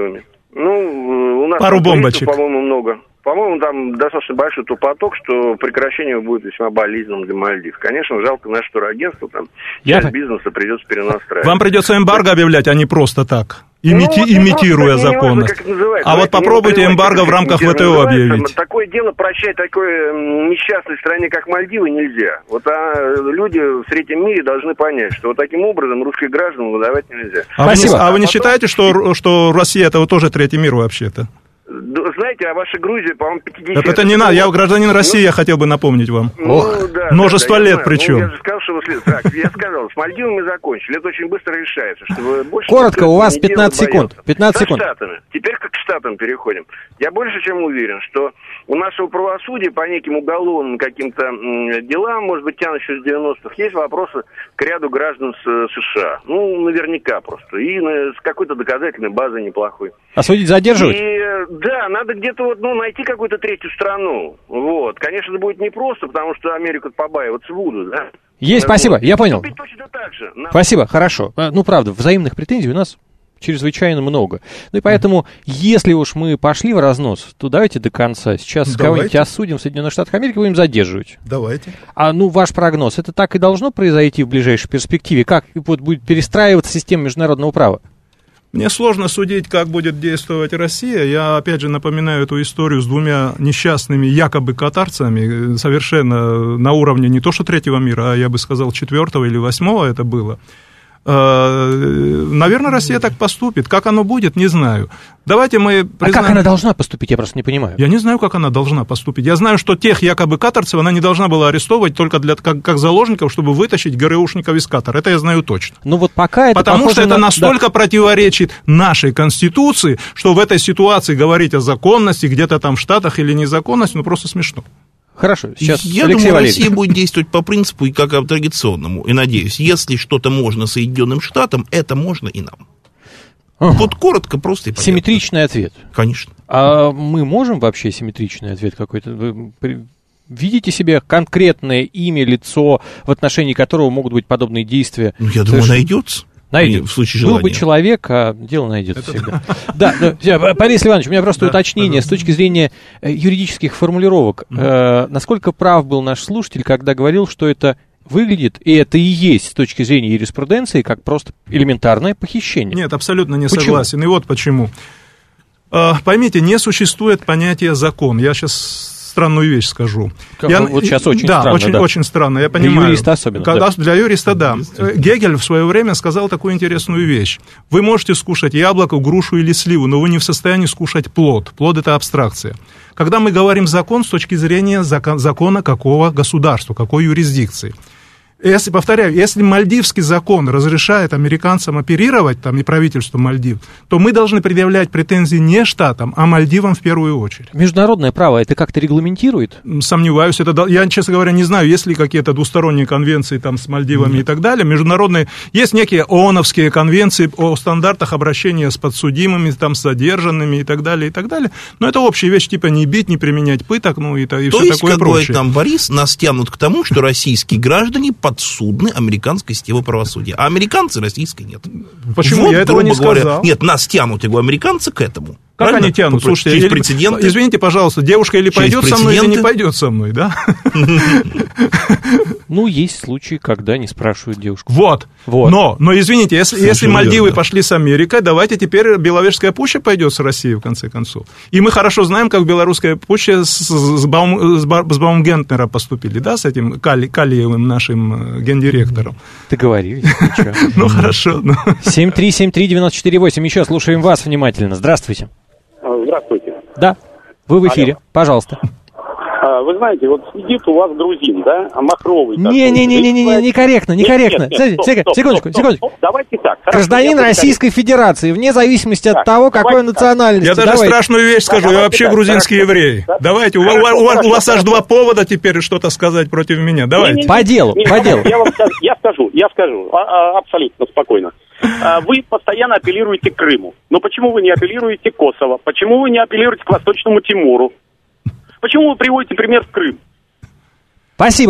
Ну, у нас пару бомбочек, по-моему, много. По-моему, там достаточно большой поток, что прекращение будет весьма болезненным для Мальдив. Конечно, жалко наше турагентство, там Я... часть бизнеса придется перенастраивать. Вам придется эмбарго объявлять, а не просто так, имити... ну, вот имитируя просто, законность. Важно, а вот попробуйте эмбарго в рамках ВТО объявить. Такое дело прощать такой несчастной стране, как Мальдивы, нельзя. Вот а люди в третьем мире должны понять, что вот таким образом русских граждан выдавать нельзя. А, вы не, а вы не потом... считаете, что, что Россия это тоже третий мир вообще-то? Знаете, а ваша Грузия, по-моему, пятидесятая. Это, это не надо, я гражданин России, ну, я хотел бы напомнить вам. Ну, да, множество да, да, лет причем. Ну, я же сказал, что вы... Так, я сказал, с Мальдивами закончили, это очень быстро решается. Чтобы больше коротко, у вас пятнадцать секунд. пятнадцать секунд. Штатами. Теперь как к Штатам переходим. Я больше чем уверен, что у нашего правосудия по неким уголовным каким-то делам, может быть, тянущим с девяностых, есть вопросы к ряду граждан с США. Ну, наверняка просто. И с какой-то доказательной базой неплохой. А судить задерживать? И, да, надо где-то вот, ну, найти какую-то третью страну. Вот. Конечно, это будет непросто, потому что Америку побаиваться будут, да? Есть, вот. спасибо, я понял. Точно так же. Нам... Спасибо, хорошо. Ну, правда, взаимных претензий у нас чрезвычайно много. Ну и поэтому, если уж мы пошли в разнос, то давайте до конца. Сейчас давайте. Кого-нибудь осудим в Соединенных Штатах Америки, будем задерживать. Давайте. А ну, ваш прогноз, это так и должно произойти в ближайшей перспективе? Как вот будет перестраиваться система международного права? Мне сложно судить, как будет действовать Россия. Я, опять же, напоминаю эту историю с двумя несчастными якобы катарцами, совершенно на уровне не то что третьего мира, а я бы сказал четвертого или восьмого это было. Наверное, Россия так поступит. Как оно будет, не знаю. Давайте мы признаем... А как она должна поступить, я просто не понимаю. Я не знаю, как она должна поступить. Я знаю, что тех якобы катарцев она не должна была арестовывать только для, как, как заложников, чтобы вытащить ГРУшников из Катара. Это я знаю точно. Ну вот пока это Потому что это на... настолько да. противоречит нашей Конституции, что в этой ситуации говорить о законности, где-то там в Штатах или незаконности, ну просто смешно. Хорошо, сейчас Я Алексей думаю, Валерьевич. Россия будет действовать по принципу и как традиционному. И надеюсь, если что-то можно Соединенным Штатам, это можно и нам. Ага. Вот коротко, просто и понятно. Симметричный ответ. Конечно. А мы можем вообще симметричный ответ какой-то? Вы видите себе конкретное имя, лицо, в отношении которого могут быть подобные действия? Ну, я думаю, найдется. Найдет. В случае желания. Был бы человек, а дело найдется это всегда. Да, да, Борис Иванович, у меня просто да, уточнение пожалуйста. С точки зрения юридических формулировок. Mm-hmm. Э, насколько прав был наш слушатель, когда говорил, что это выглядит, и это и есть с точки зрения юриспруденции, как просто элементарное похищение? Нет, абсолютно не почему? Согласен. И вот почему. Э, поймите, не существует понятия закон. Я сейчас... странную вещь скажу. Как, я, вот сейчас очень да, странно. Очень, да, очень странно, я понимаю. Для юриста особенно. Когда, да. Для юриста, да. Гегель в свое время сказал такую интересную вещь. Вы можете скушать яблоко, грушу или сливу, но вы не в состоянии скушать плод. Плод – это абстракция. Когда мы говорим закон с точки зрения закон, закона какого государства, какой юрисдикции. Если, повторяю, если мальдивский закон разрешает американцам оперировать, там, и правительству Мальдив, то мы должны предъявлять претензии не штатам, а Мальдивам в первую очередь. Международное право это как-то регламентирует? Сомневаюсь. Это, я, честно говоря, не знаю, есть ли какие-то двусторонние конвенции там, с Мальдивами mm-hmm. и так далее. Международные. Есть некие ООНовские конвенции о стандартах обращения с подсудимыми, там, с задержанными и так далее, и так далее. Но это общая вещь, типа не бить, не применять пыток, ну и, и то все есть, такое как прочее. говорит там Борис, нас тянут к тому, что российские граждане подсудны американской системе правосудия. А американцы российской нет. Почему? Вот, я этого не говоря, сказал. Нет, нас тянут, я говорю, американцы к этому. Как правильно? они тянут? Слушайте, через или, прецеденты. Извините, пожалуйста, девушка или через пойдет со мной, или не пойдет со мной, да? Ну, есть случаи, когда не спрашивают девушку. Вот. Вот. Но, но извините, если, если Мальдивы пошли с Америкой, давайте теперь Беловежская пуща пойдет с Россией, в конце концов. И мы хорошо знаем, как в Белорусской пуще с, с, Баум, с Баумгентнера поступили, да, с этим Кали, Калиевым нашим гендиректором. Договорились. Ну, хорошо. семь три семь три девять четыре восемь. Еще слушаем вас внимательно. Здравствуйте. Здравствуйте. Да, вы в эфире. Алло. Пожалуйста. Вы знаете, вот сидит у вас грузин, да, махровый. Не-не-не-не-не, некорректно, некорректно. Нет, нет, нет, стоп, стоп, секундочку, стоп, секундочку. стоп, давайте так. Гражданин Российской Федерации, вне зависимости от так, того, какой национальности. Я даже давайте. страшную вещь скажу, да, я вообще так, грузинский хорошо. еврей. Да? Давайте, хорошо, у, у, хорошо, у вас хорошо. аж два повода теперь что-то сказать против меня. Давайте. Не, не, не, по делу, не, по делу. Я вам скажу, я скажу, я скажу, а, а, абсолютно спокойно. А, вы постоянно апеллируете к Крыму. Но почему вы не апеллируете к Косово? Почему вы не апеллируете к Восточному Тимуру? Почему вы приводите пример в Крым? Спасибо.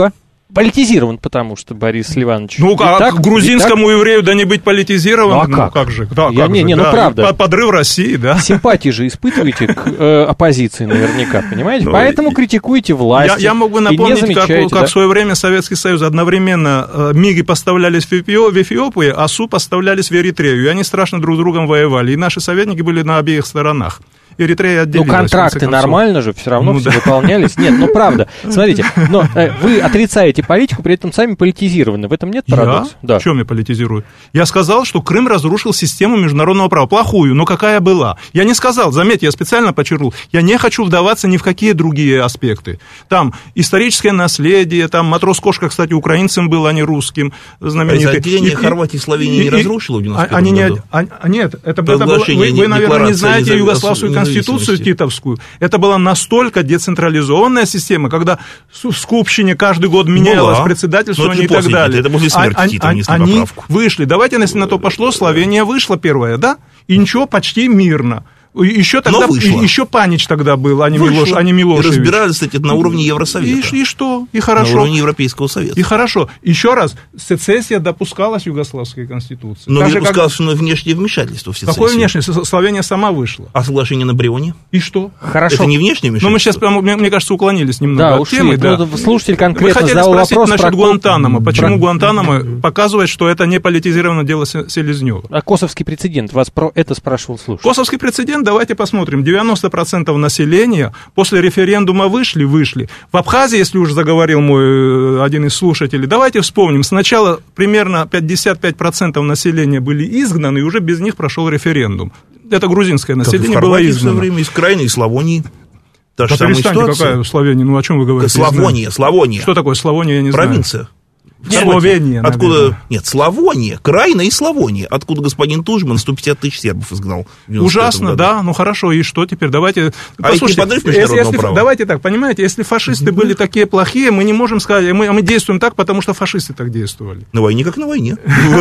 Политизирован, потому что Борис Ливанович. Ну, как так, грузинскому так? еврею да не быть политизированным? Ну, а как? Ну, как же? Да, Я, как не, же? не, ну да. правда. Подрыв России, да. Симпатии же испытываете к э, оппозиции наверняка, понимаете? Ну, Поэтому критикуете власть. Я, я могу напомнить, как, как да? в свое время Советский Союз одновременно э, МИГи поставлялись в, Эфио, в Эфиопию, а СУ поставлялись в Эритрею. И они страшно друг с другом воевали. И наши советники были на обеих сторонах. Эритрея отделилась. Ну, контракты нормально же, все равно ну, все да. выполнялись. Нет, ну, правда. Смотрите, но э, вы отрицаете политику, при этом сами политизированы. В этом нет парадокса? Я? Да. В чем я политизирую? Я сказал, что Крым разрушил систему международного права. Плохую, но какая была. Я не сказал, заметьте, я специально подчеркнул, я не хочу вдаваться ни в какие другие аспекты. Там историческое наследие, там матрос-кошка, кстати, украинцем был, а не русским, знаменитый. Отделение Хорватии и Словении не разрушило в девяносто первом они году? Не, а, нет, это, это было, вы, вы, наверное, не знаете югославскую конституцию Титовскую. Это была настолько децентрализованная система, когда в Скупщине каждый год менялось ну, да. председательствование и так далее. Это после смерти а, Тита внесли они поправку. Вышли. Давайте, если на то пошло, Словения вышла первая, да? И ничего, почти мирно. Еще тогда, еще Панич тогда был, а не, Милош, а не Милошевич. И разбирались, кстати, на уровне Евросовета. И, и что? И хорошо. На уровне Европейского Совета. И хорошо. Еще раз, сецессия допускалась в Югославской конституции. Но не допускалось как... внешнее вмешательство в сецессию. Какое внешнее? Словения сама вышла. А соглашение на Брионе? И что? Хорошо. Это не внешнее вмешательство? Ну, мы сейчас, прямо, мне, мне кажется, уклонились немного да, от ушли. темы. Да, ну, слушатель конкретно Вы хотели задал спросить вопрос насчет про... Гуантанамо. Почему про... Гуантанамо показывает, что это не политизированное дело Селезнева? А косовский прецедент? Вас про это спрашивал слушатель. Косовский прецедент, давайте посмотрим. девяносто процентов населения после референдума вышли, вышли. В Абхазии, если уже заговорил мой один из слушателей, давайте вспомним. Сначала примерно пятьдесят пять процентов населения были изгнаны, и уже без них прошел референдум. Это грузинское население было изгнано. В время из Крайны и Славонии. Та же самая ситуация. Какая Славения? Ну, о чем вы говорите? Славония, Славония. Что такое Славония, я не Провинция. знаю. Словения, откуда, наверное. Нет, Славония, Крайна и Славония, откуда господин Тужман сто пятьдесят тысяч сербов изгнал. Ужасно, да, ну хорошо, и что теперь? Давайте, а послушайте, если, если, давайте так, понимаете, если фашисты были такие плохие, мы не можем сказать, мы, мы действуем так, потому что фашисты так действовали. На войне как на войне.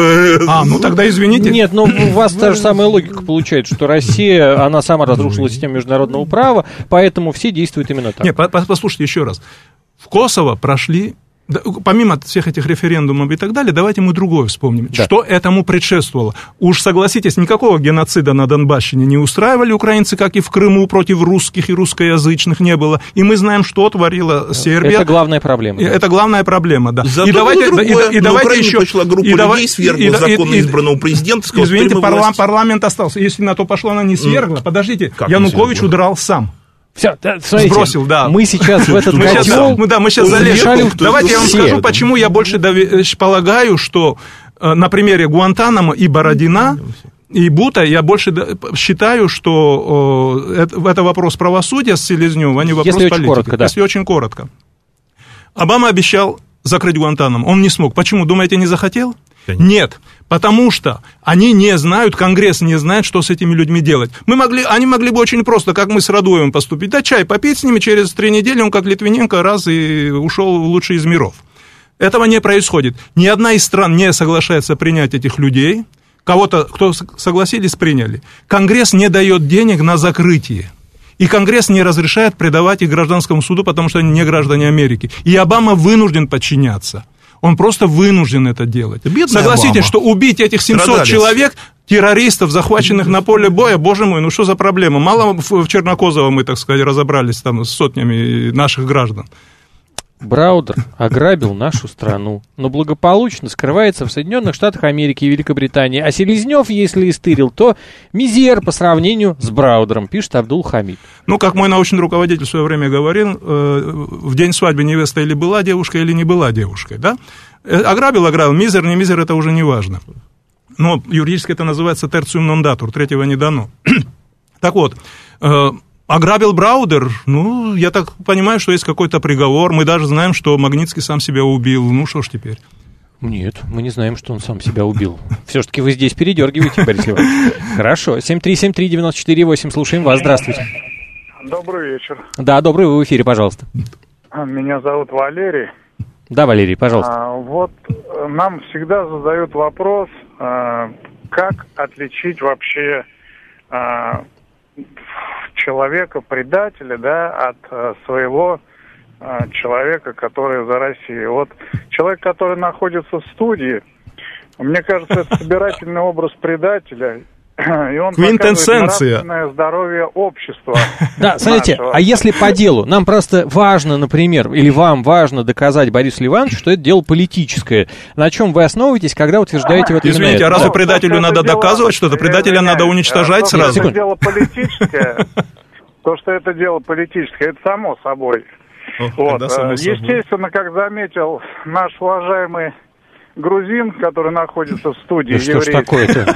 А, ну тогда извините. Нет, ну у вас та же самая логика получается, что Россия, она сама разрушила систему международного права, поэтому все действуют именно так. Нет, послушайте еще раз. В Косово прошли... Помимо всех этих референдумов и так далее, давайте мы другое вспомним. Да. Что этому предшествовало? Уж согласитесь, никакого геноцида на Донбассине не устраивали украинцы, как и в Крыму, против русских и русскоязычных не было. И мы знаем, что творила Сербия. Это главная проблема. Да. Это главная проблема, да. Зато и давайте, другое, и, и давайте еще... Пошла группа и людей, свергла и, законно и, избранного президента. Сказал, извините, парла, парламент остался. Если на то пошло, она не свергла. Mm. Подождите, как Янукович удрал сам. Все, да, смотрите, сбросил, да. Мы сейчас в этот мы котел... Сейчас, мы, да, мы сейчас залезем. Давайте я вам все. скажу, почему я больше дови- полагаю, что э, на примере Гуантанамо и Бородина и Бута я больше считаю, что э, это, это вопрос правосудия с Селезнёвым, а не вопрос Если политики. Очень коротко, да. Если очень коротко. Обама обещал закрыть Гуантанамо. Он не смог. Почему? Думаете, не захотел? Конечно. Нет, потому что они не знают, Конгресс не знает, что с этими людьми делать. Мы могли, они могли бы очень просто, как мы с Радуевым поступить, да, чай попить с ними, через три недели он, как Литвиненко, раз и ушел в лучший из миров. Этого не происходит. Ни одна из стран не соглашается принять этих людей. Кого-то, кто согласились, приняли. Конгресс не дает денег на закрытие. И Конгресс не разрешает предавать их гражданскому суду, потому что они не граждане Америки. И Обама вынужден подчиняться. Он просто вынужден это делать. Бедный Согласитесь, Обама. Что убить этих семьсот Страдалец. Человек, террористов, захваченных на поле боя, боже мой, ну что за проблема? Мало в Чернокозово мы, так сказать, разобрались там с сотнями наших граждан. Браудер ограбил нашу страну, но благополучно скрывается в Соединенных Штатах Америки и Великобритании. А Селезнев, если истырил, то мизер по сравнению с Браудером, пишет Абдул Хамид. Ну, как мой научный руководитель в свое время говорил, э, в день свадьбы невеста или была девушкой, или не была девушкой, да? Ограбил, ограбил, мизер, не мизер, это уже не важно. Но юридически это называется терциум нон датур, третьего не дано. Так вот, э, ограбил Браудер, ну, я так понимаю, что есть какой-то приговор. Мы даже знаем, что Магнитский сам себя убил. Ну, что ж теперь? Нет, мы не знаем, что он сам себя убил. Все-таки вы здесь передергиваете, Борис Иванович. Хорошо. семь три семь три девять четыре восемь. Слушаем вас. Здравствуйте. Добрый вечер. Да, добрый, вы в эфире, пожалуйста. Меня зовут Валерий. Да, Валерий, пожалуйста. А, вот нам всегда задают вопрос, а, как отличить вообще... А, человека-предателя, да, от э, своего человека, который за Россию. Вот человек, который находится в студии, мне кажется, это собирательный образ предателя. И он показывает нравственное здоровье общества. Да, смотрите, нашего. А если по делу? Нам просто важно, например, или вам важно доказать Борису Ивановичу, что это дело политическое. На чем вы основываетесь, когда утверждаете вот Извините, именно это? а разве предателю надо доказывать что-то? Предателя надо уничтожать сразу? Это дело политическое. То, что это дело политическое, это само собой. Вот. Естественно, как заметил наш уважаемый грузин, который находится в студии, да что ж такое-то?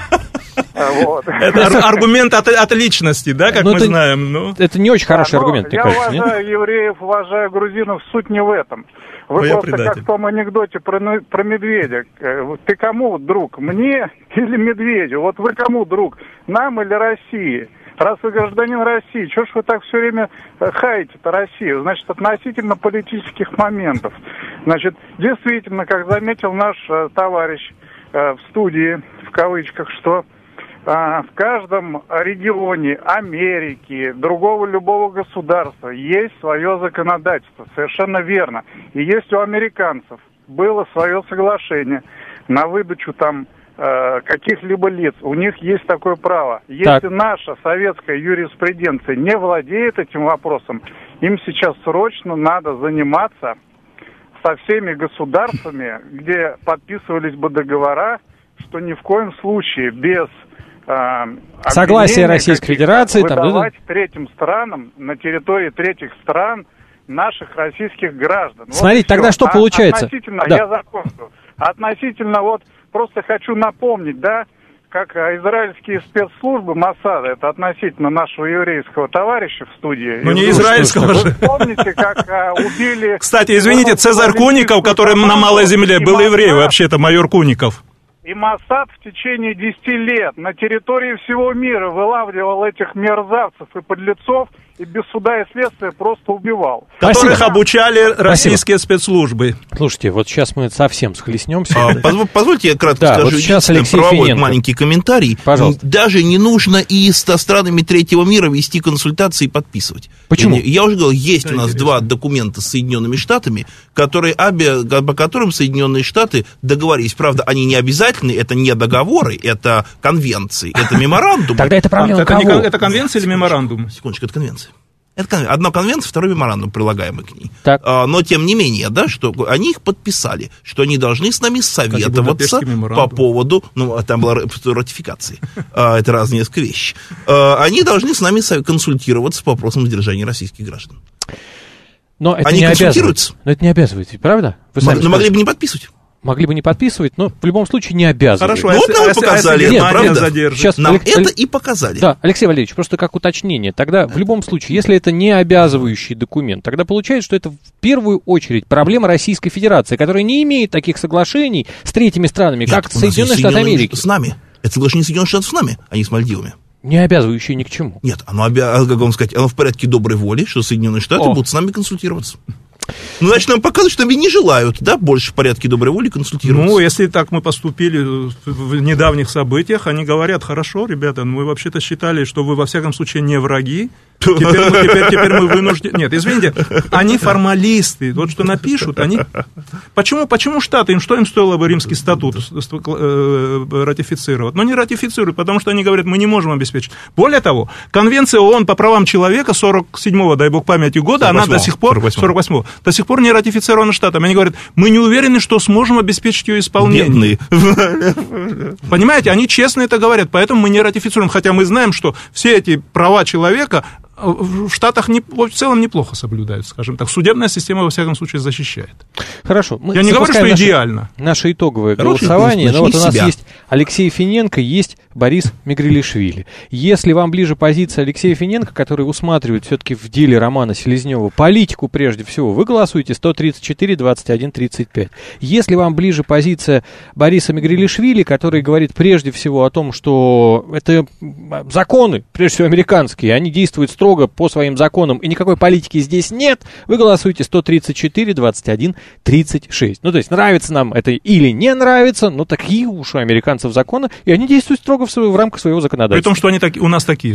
Вот. Это аргумент от, от личности, да, как ну, мы это, знаем. Ну. Это не очень хороший да, аргумент, мне я кажется. Я уважаю нет? евреев, уважаю грузинов, суть не в этом. Вы Ой, просто как в том анекдоте про, про медведя. Ты кому друг, мне или медведю? Вот вы кому друг, нам или России? Раз вы гражданин России, чего ж вы так все время хаете-то Россию? Значит, относительно политических моментов. Значит, действительно, как заметил наш э, товарищ э, в студии, в кавычках, что э, в каждом регионе Америки, другого любого государства есть свое законодательство. Совершенно верно. И есть у американцев было свое соглашение на выдачу там каких-либо лиц. У них есть такое право. Если так. наша советская юриспруденция не владеет этим вопросом, им сейчас срочно надо заниматься со всеми государствами, где подписывались бы договора, что ни в коем случае без э, согласия Российской Федерации выдавать там, да? третьим странам на территории третьих стран наших российских граждан. Смотрите, вот тогда все. что получается? Относительно, да. я закончу. Относительно вот просто хочу напомнить, да, как израильские спецслужбы Моссада, это относительно нашего еврейского товарища в студии. Ну не израильского же. Помните, как а, убили... Кстати, извините, Цезарь Куников, который на Малой Земле был еврей, вообще-то майор Куников. И Моссад в течение десяти лет на территории всего мира вылавливал этих мерзавцев и подлецов, и без суда и следствия просто убивал. Которых Спасибо. обучали российские Спасибо. спецслужбы. Слушайте, вот сейчас мы совсем схлестнемся. А, позв- позвольте я кратко да, скажу. Вот сейчас Алексей правовой Финенко. маленький комментарий. Пожалуйста. Даже не нужно и со странами третьего мира вести консультации и подписывать. Почему? Я, я уже говорил, есть да, у нас интересно. два документа с Соединенными Штатами, которые, обе, по которым Соединенные Штаты договорились. Правда, они не обязательны, это не договоры, это конвенции, это меморандумы. Тогда это проблема кого? Это конвенция или меморандум? Секундочку, это конвенция. Это одна конвенция, второй меморандум, прилагаемый к ней. Так. А, но, тем не менее, да, что они их подписали, что они должны с нами советоваться по поводу... Ну, там была ратификация. а, это разные несколько вещи. А, они должны с нами консультироваться по вопросам задержания российских граждан. Но это они не консультируются. Но это не обязывает, правда? Вы Мог, но могли бы не подписывать. Могли бы не подписывать, но в любом случае не обязывают. Хорошо, ну, вот нам а показали, а это, правда? Сейчас нам Алекс... это и показали. Да, Алексей Валерьевич, просто как уточнение. Тогда в любом случае, если это не обязывающий документ, тогда получается, что это в первую очередь проблема Российской Федерации, которая не имеет таких соглашений с третьими странами, Нет, как Соединенные Штаты Америки. С нами. Это соглашение Соединенных Штатов с нами, а не с Мальдивами. Не обязывающие ни к чему. Нет, оно, обя... как вам сказать, оно в порядке доброй воли, что Соединенные Штаты О. будут с нами консультироваться. Ну, значит, нам показывают, что они не желают, да, больше в порядке доброй воли консультироваться. Ну, если так мы поступили в недавних событиях, они говорят, хорошо, ребята, мы вообще-то считали, что вы, во всяком случае, не враги, теперь мы, теперь, теперь мы вынуждены... Нет, извините, они формалисты, вот что напишут, они... Почему, почему Штаты, им что им стоило бы римский статут ратифицировать? Но не ратифицируют, потому что они говорят, мы не можем обеспечить. Более того, Конвенция ООН по правам человека сорок седьмого, дай бог памяти, года, она до сих пор... сорок восьмого до сих пор не ратифицирована Штатами. Они говорят, мы не уверены, что сможем обеспечить ее исполнение. Бедные. Понимаете, они честно это говорят, поэтому мы не ратифицируем, хотя мы знаем, что все эти права человека в Штатах не, в целом неплохо соблюдают, скажем так. Судебная система, во всяком случае, защищает. Хорошо. Мы Я не говорю, что наше, идеально. Наше итоговое Хороший голосование. Но вот у нас себя. есть Алексей Финенко, есть Борис Мегрелишвили. Если вам ближе позиция Алексея Финенко, который усматривает все-таки в деле Романа Селезнева политику прежде всего, вы голосуете сто тридцать четыре двадцать один тридцать пять. Если вам ближе позиция Бориса Мегрелишвили, который говорит прежде всего о том, что это законы, прежде всего американские, они действуют строго по своим законам, и никакой политики здесь нет, вы голосуете сто тридцать четыре двадцать один тридцать шесть. Ну, то есть, нравится нам это или не нравится, но такие уж у американцев законы, и они действуют строго в, свою, в рамках своего законодательства. При том, что они так, у нас такие же.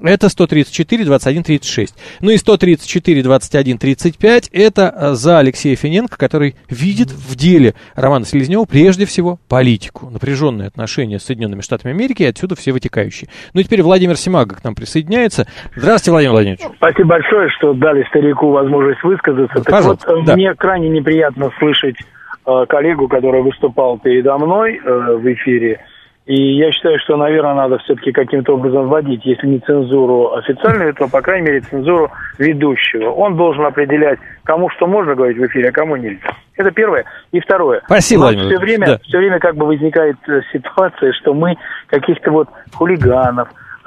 Это сто тридцать четыре двадцать один тридцать шесть. Ну и сто тридцать четыре двадцать один тридцать пять это за Алексея Финенко, который видит в деле Романа Селезнева прежде всего политику. Напряженные отношения с Соединенными Штатами Америки и отсюда все вытекающие. Ну и теперь Владимир Симага к нам присоединяется. Здравствуйте, Владимир Владимирович. Спасибо большое, что дали старику возможность высказаться. Пожалуйста, так вот, да. Мне крайне неприятно слышать э, коллегу, который выступал передо мной э, в эфире. И я считаю, что, наверное, надо все-таки каким-то образом вводить, если не цензуру официальную, то, по крайней мере, цензуру ведущего. Он должен определять, кому что можно говорить в эфире, а кому нельзя. Это первое. И второе. Спасибо, Владимир. Все время, да. все время как бы возникает ситуация, что мы каких-то вот хулиганов,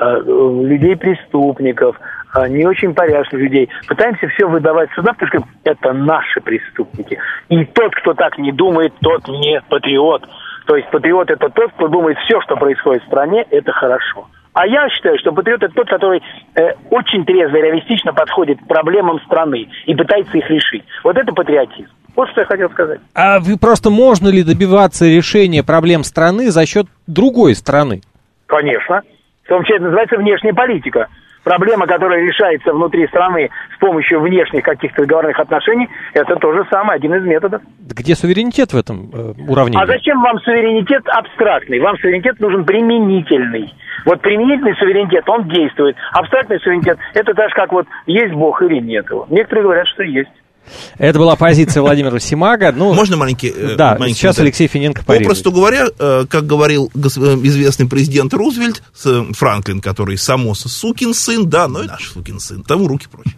людей-преступников, не очень порядочных людей пытаемся все выдавать сюда, потому что это наши преступники. И тот, кто так не думает, тот не патриот. То есть патриот – это тот, кто думает, все, что происходит в стране, это хорошо. А я считаю, что патриот – это тот, который э, очень трезво и реалистично подходит к проблемам страны и пытается их решить. Вот это патриотизм. Вот что я хотел сказать. А просто можно ли добиваться решения проблем страны за счет другой страны? Конечно. В том числе это называется внешняя политика. Проблема, которая решается внутри страны с помощью внешних каких-то договорных отношений, это то же самое, один из методов. Где суверенитет в этом э, уравнении? А зачем вам суверенитет абстрактный? Вам суверенитет нужен применительный. Вот применительный суверенитет, он действует. Абстрактный суверенитет, это даже как вот есть Бог или нет его. Некоторые говорят, что есть. Это была позиция Владимира Симага. Ну, можно маленький? Да, маленький сейчас да. Алексей Финенко парирует. Попросту говоря, как говорил известный президент Рузвельт, Франклин, который Самоса сукин сын, да, но и наш сукин сын, тому руки прочь.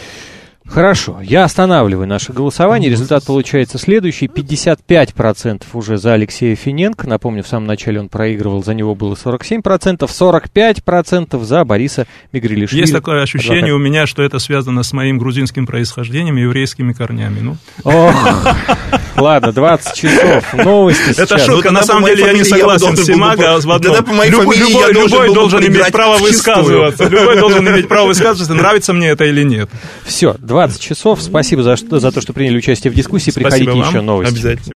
Хорошо, я останавливаю наше голосование. Результат получается следующий. пятьдесят пять процентов уже за Алексея Финенко. Напомню, в самом начале он проигрывал, за него было сорок семь процентов. сорок пять процентов за Бориса Мегрелишвили. Есть такое ощущение у меня, что это связано с моим грузинским происхождением и еврейскими корнями. Ну. Ох, ладно, двадцать часов. Новости сейчас. Это шутка, на самом деле я не согласен с Симага в одном. Любой должен иметь право высказываться. Любой должен иметь право высказываться, нравится мне это или нет. Все, двадцать часов. Спасибо за, за то, что приняли участие в дискуссии. Приходите еще новости. Обязательно.